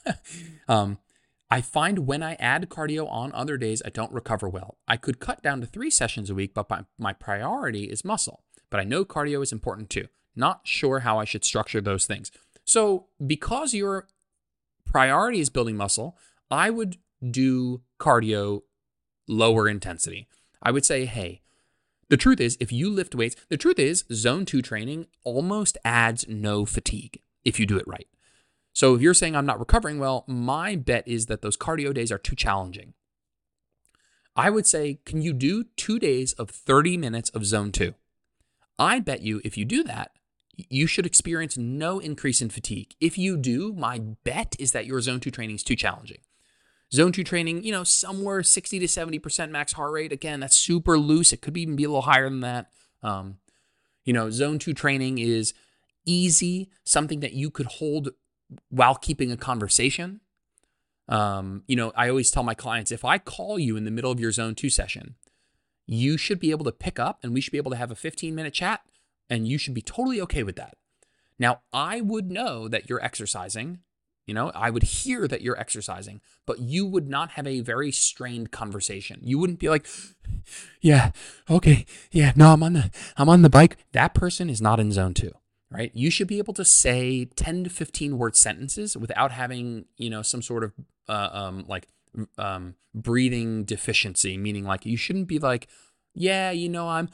S1: um, I find when I add cardio on other days, I don't recover well. I could cut down to three sessions a week, but my, my priority is muscle. But I know cardio is important too. Not sure how I should structure those things. So because your priority is building muscle, I would do cardio lower intensity. I would say, hey, the truth is, if you lift weights, the truth is zone two training almost adds no fatigue if you do it right. So if you're saying I'm not recovering well, my bet is that those cardio days are too challenging. I would say, can you do two days of thirty minutes of zone two? I bet you if you do that, you should experience no increase in fatigue. If you do, my bet is that your zone two training is too challenging. Zone two training, you know, somewhere sixty to seventy percent max heart rate. Again, that's super loose. It could even be a little higher than that. Um, you know, zone two training is easy, something that you could hold while keeping a conversation. Um, you know, I always tell my clients, if I call you in the middle of your zone two session, you should be able to pick up and we should be able to have a fifteen minute chat, and you should be totally okay with that. Now, I would know that you're exercising, you know, I would hear that you're exercising, but you would not have a very strained conversation. You wouldn't be like, yeah, okay, yeah, no, I'm on the, I'm on the bike. That person is not in zone two. Right? You should be able to say ten to fifteen word sentences without having, you know, some sort of uh, um, like um, breathing deficiency, meaning like you shouldn't be like, yeah, you know, I'm,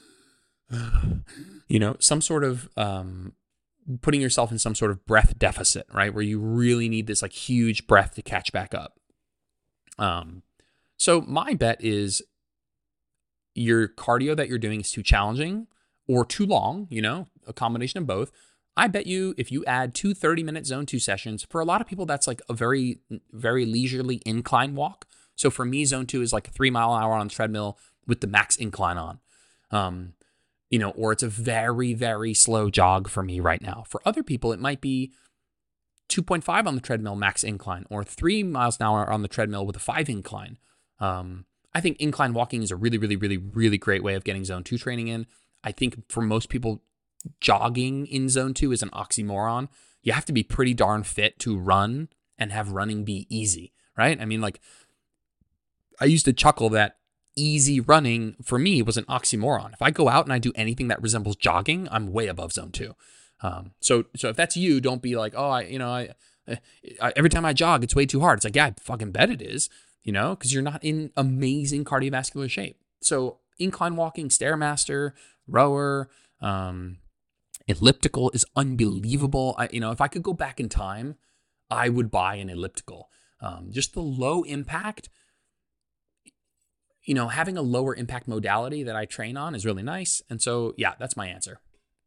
S1: you know, some sort of um, putting yourself in some sort of breath deficit, right? Where you really need this like huge breath to catch back up. Um, so my bet is your cardio that you're doing is too challenging or too long, you know, a combination of both. I bet you if you add two thirty minute zone two sessions, for a lot of people, that's like a very, very leisurely incline walk. So for me, zone two is like a three mile an hour on the treadmill with the max incline on, um, you know, or it's a very, very slow jog for me right now. For other people, it might be two point five on the treadmill, max incline, or three miles an hour on the treadmill with a five incline. Um, I think incline walking is a really, really, really, really great way of getting zone two training in. I think for most people, jogging in zone two is an oxymoron. You have to be pretty darn fit to run and have running be easy, right? I mean, like, I used to chuckle that easy running for me was an oxymoron. If I go out and I do anything that resembles jogging, I'm way above zone two. Um, so, so if that's you, don't be like, oh, I, you know, I, I every time I jog, it's way too hard. It's like, yeah, I fucking bet it is, you know, because you're not in amazing cardiovascular shape. So incline walking, Stairmaster, rower, um, elliptical is unbelievable. I, you know, if I could go back in time, I would buy an elliptical. Um, just the low impact, you know, having a lower impact modality that I train on is really nice. And so, yeah, that's my answer.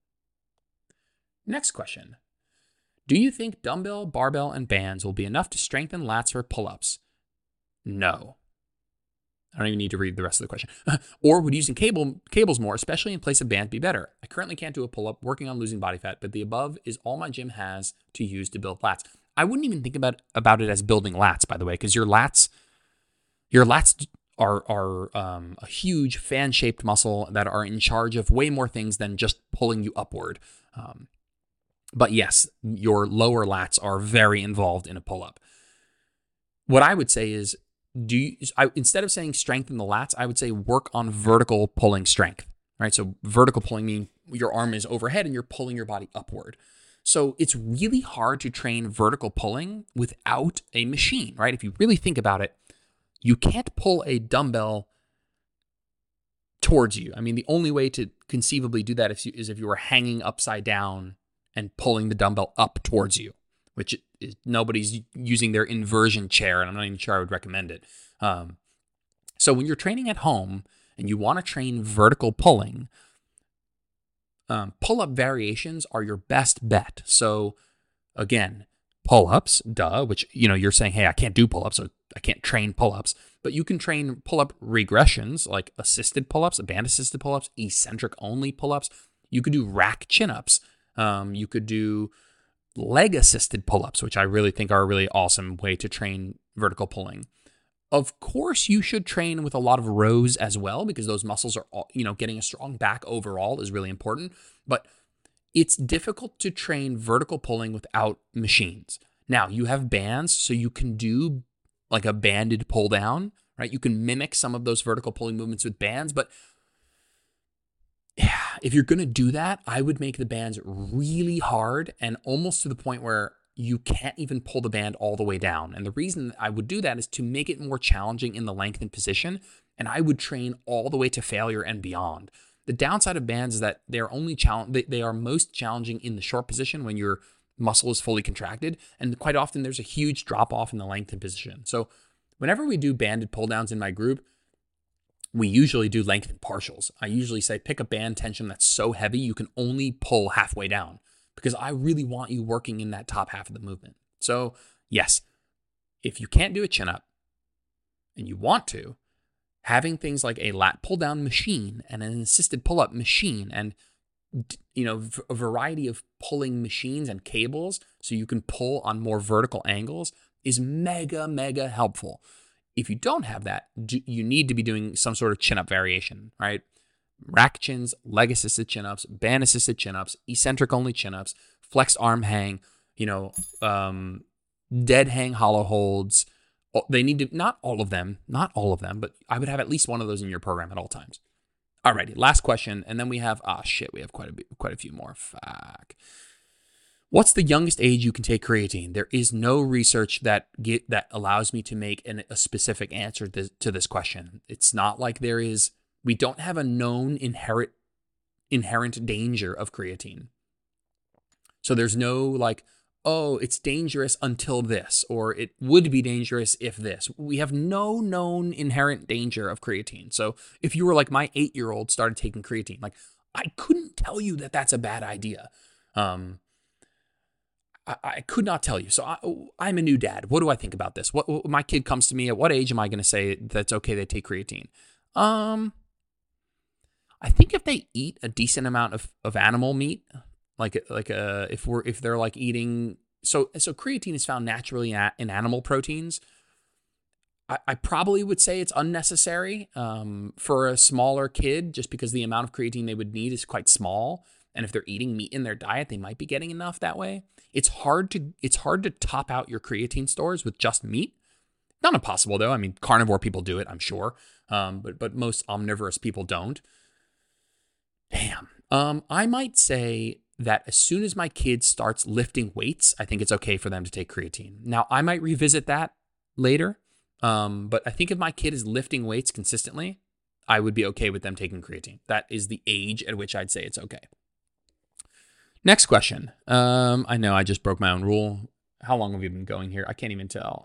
S1: Next question. Do you think dumbbell, barbell, and bands will be enough to strengthen lats for pull-ups? No. I don't even need to read the rest of the question. Or would using cable cables more, especially in place of bands, be better? I currently can't do a pull-up, working on losing body fat, but the above is all my gym has to use to build lats. I wouldn't even think about about it as building lats, by the way, because your lats, your lats are are um, a huge fan-shaped muscle that are in charge of way more things than just pulling you upward. Um, but yes, your lower lats are very involved in a pull-up. What I would say is, do you, I, instead of saying strengthen the lats, I would say work on vertical pulling strength. Right? So vertical pulling means your arm is overhead and you're pulling your body upward. So it's really hard to train vertical pulling without a machine, right? If you really think about it, you can't pull a dumbbell towards you. I mean, the only way to conceivably do that is if you were hanging upside down and pulling the dumbbell up towards you, which is, nobody's using their inversion chair, and I'm not even sure I would recommend it. Um, so when you're training at home and you want to train vertical pulling, um, pull-up variations are your best bet. So again, pull-ups, duh, which, you know, you're saying, hey, I can't do pull-ups, so I can't train pull-ups, but you can train pull-up regressions like assisted pull-ups, band-assisted pull-ups, eccentric-only pull-ups. You could do rack chin-ups. Um, you could do leg-assisted pull-ups, which I really think are a really awesome way to train vertical pulling. Of course, you should train with a lot of rows as well, because those muscles are, all, you know, getting a strong back overall is really important. But it's difficult to train vertical pulling without machines. Now, you have bands, so you can do like a banded pull down, right? You can mimic some of those vertical pulling movements with bands, but yeah, if you're going to do that, I would make the bands really hard and almost to the point where you can't even pull the band all the way down. And the reason I would do that is to make it more challenging in the lengthened position, and I would train all the way to failure and beyond. The downside of bands is that they're only challenge they, they are most challenging in the short position when your muscle is fully contracted, and quite often there's a huge drop off in the lengthened position. So whenever we do banded pull downs in my group, we usually do lengthened partials. I usually say pick a band tension that's so heavy you can only pull halfway down, because I really want you working in that top half of the movement. So yes, if you can't do a chin up and you want to, having things like a lat pull down machine and an assisted pull up machine and, you know, a variety of pulling machines and cables so you can pull on more vertical angles is mega, mega helpful. If you don't have that, you need to be doing some sort of chin-up variation, right? Rack chins, leg-assisted chin-ups, band-assisted chin-ups, eccentric-only chin-ups, flexed arm hang, you know, um, dead hang hollow holds. They need to, not all of them, not all of them, but I would have at least one of those in your program at all times. Alrighty, last question, and then we have, ah, oh, shit, we have quite a bit, quite a few more. Fuck. What's the youngest age you can take creatine? There is no research that get, that allows me to make an, a specific answer to, to this question. It's not like there is, we don't have a known inherent inherent danger of creatine. So there's no like, oh, it's dangerous until this, or it would be dangerous if this. We have no known inherent danger of creatine. So if you were like my eight-year-old started taking creatine, like I couldn't tell you that that's a bad idea. Um, I, I could not tell you. So I, I'm a new dad. What do I think about this? What, what my kid comes to me, at what age am I going to say that's okay they take creatine? Um, I think if they eat a decent amount of, of animal meat, like like uh, if we're if they're like eating, so so creatine is found naturally in, in animal proteins. I, I probably would say it's unnecessary um, for a smaller kid, just because the amount of creatine they would need is quite small. And if they're eating meat in their diet, they might be getting enough that way. It's hard to it's hard to top out your creatine stores with just meat. Not impossible though. I mean, carnivore people do it, I'm sure, um, but but most omnivorous people don't. Damn. Um, I might say that as soon as my kid starts lifting weights, I think it's okay for them to take creatine. Now, I might revisit that later, um, but I think if my kid is lifting weights consistently, I would be okay with them taking creatine. That is the age at which I'd say it's okay. Next question. Um, I know I just broke my own rule. How long have we been going here? I can't even tell.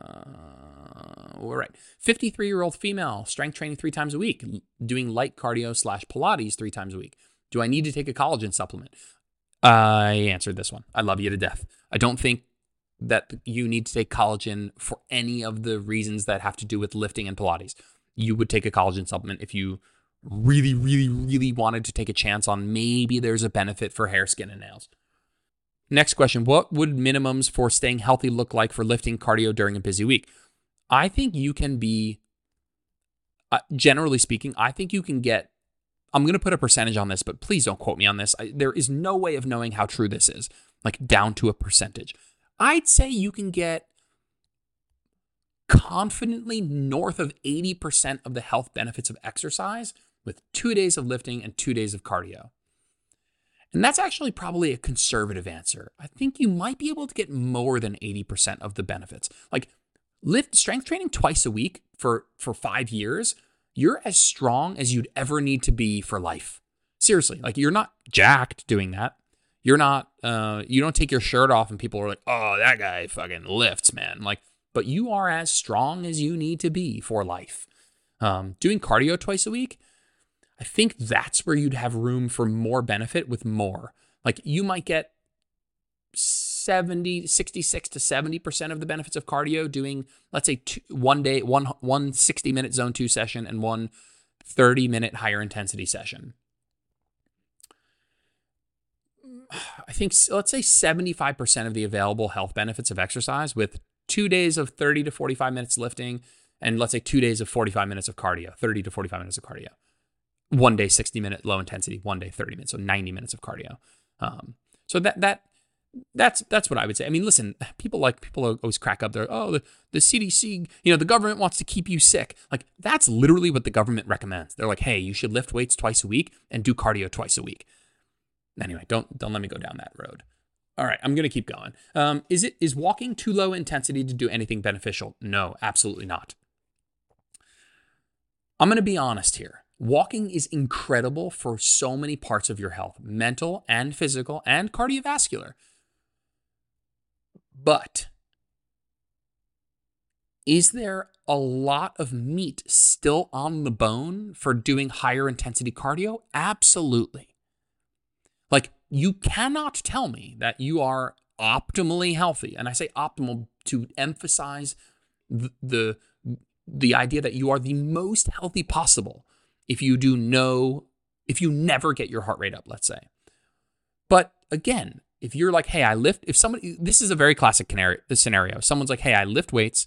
S1: Uh, all right. fifty-three-year-old female, strength training three times a week, doing light cardio slash Pilates three times a week. Do I need to take a collagen supplement? I answered this one. I love you to death. I don't think that you need to take collagen for any of the reasons that have to do with lifting and Pilates. You would take a collagen supplement if you really, really, really wanted to take a chance on maybe there's a benefit for hair, skin, and nails. Next question. What would minimums for staying healthy look like for lifting cardio during a busy week? I think you can be, uh, generally speaking, I think you can get, I'm going to put a percentage on this, but please don't quote me on this. I, there is no way of knowing how true this is, like down to a percentage. I'd say you can get confidently north of eighty percent of the health benefits of exercise with two days of lifting and two days of cardio. And that's actually probably a conservative answer. I think you might be able to get more than eighty percent of the benefits. Like lift strength training twice a week for, for five years, you're as strong as you'd ever need to be for life. Seriously, like you're not jacked doing that. You're not, uh, you don't take your shirt off and people are like, oh, that guy fucking lifts, man. Like, but you are as strong as you need to be for life. Um, doing cardio twice a week, I think that's where you'd have room for more benefit with more. Like you might get seventy, sixty-six to seventy percent of the benefits of cardio doing, let's say two, one day, one, one sixty minute zone two session and one thirty minute higher intensity session. I think, let's say seventy-five percent of the available health benefits of exercise with two days of thirty to forty-five minutes lifting and let's say two days of forty-five minutes of cardio, thirty to forty-five minutes of cardio. One day, sixty minute low intensity, one day, thirty minutes, so ninety minutes of cardio. Um, so that, that, that's, that's what I would say. I mean, listen, people like, people always crack up there. Oh, the, the C D C, you know, the government wants to keep you sick. Like that's literally what the government recommends. They're like, hey, you should lift weights twice a week and do cardio twice a week. Anyway, don't, don't let me go down that road. All right, I'm going to keep going. Um, is it, is walking too low intensity to do anything beneficial? No, absolutely not. I'm going to be honest here. Walking is incredible for so many parts of your health, mental and physical and cardiovascular. But is there a lot of meat still on the bone for doing higher intensity cardio? Absolutely. Like you cannot tell me that you are optimally healthy. And I say optimal to emphasize the, the, the idea that you are the most healthy possible if you do no, if you never get your heart rate up, let's say. But again, if you're like, hey, I lift, if somebody, this is a very classic scenario. Someone's like, hey, I lift weights.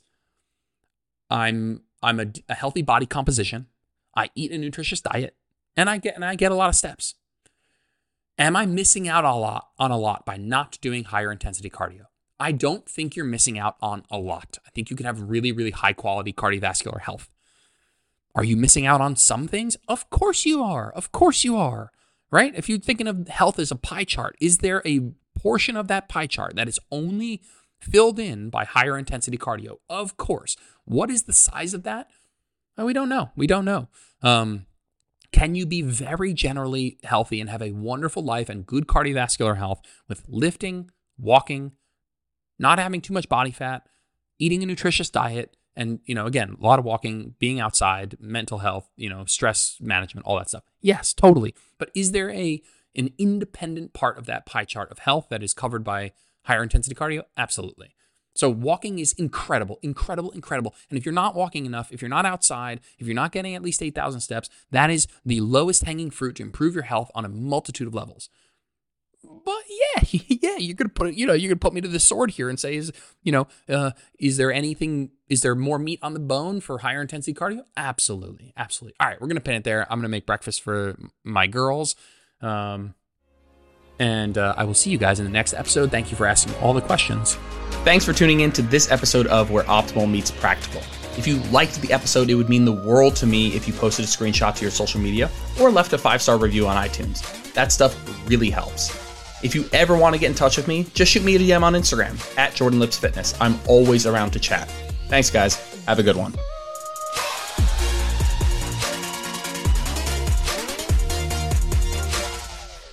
S1: I'm, I'm a, a healthy body composition. I eat a nutritious diet and I get, and I get a lot of steps. Am I missing out a lot on a lot by not doing higher intensity cardio? I don't think you're missing out on a lot. I think you can have really, really high quality cardiovascular health. Are you missing out on some things? Of course you are. Of course you are, right? If you're thinking of health as a pie chart, is there a portion of that pie chart that is only filled in by higher intensity cardio? Of course. What is the size of that? Well, we don't know. We don't know. Um, Can you be very generally healthy and have a wonderful life and good cardiovascular health with lifting, walking, not having too much body fat, eating a nutritious diet, and, you know, again, a lot of walking, being outside, mental health, you know, stress management, all that stuff? Yes, totally. But is there a an independent part of that pie chart of health that is covered by higher intensity cardio? Absolutely. So walking is incredible, incredible, incredible. And if you're not walking enough, if you're not outside, if you're not getting at least eight thousand steps, that is the lowest hanging fruit to improve your health on a multitude of levels. But yeah, yeah, you're going to put it, you know, you're going to put me to the sword here and say, is, you know, uh, is there anything, is there more meat on the bone for higher intensity cardio? Absolutely. Absolutely. All right. We're going to pin it there. I'm going to make breakfast for my girls. Um, and uh, I will see you guys in the next episode. Thank you for asking all the questions.
S2: Thanks for tuning in to this episode of Where Optimal Meets Practical. If you liked the episode, it would mean the world to me if you posted a screenshot to your social media or left a five-star review on iTunes. That stuff really helps. If you ever want to get in touch with me, just shoot me a D M on Instagram at Jordan Lips Fitness. I'm always around to chat. Thanks, guys. Have a good one.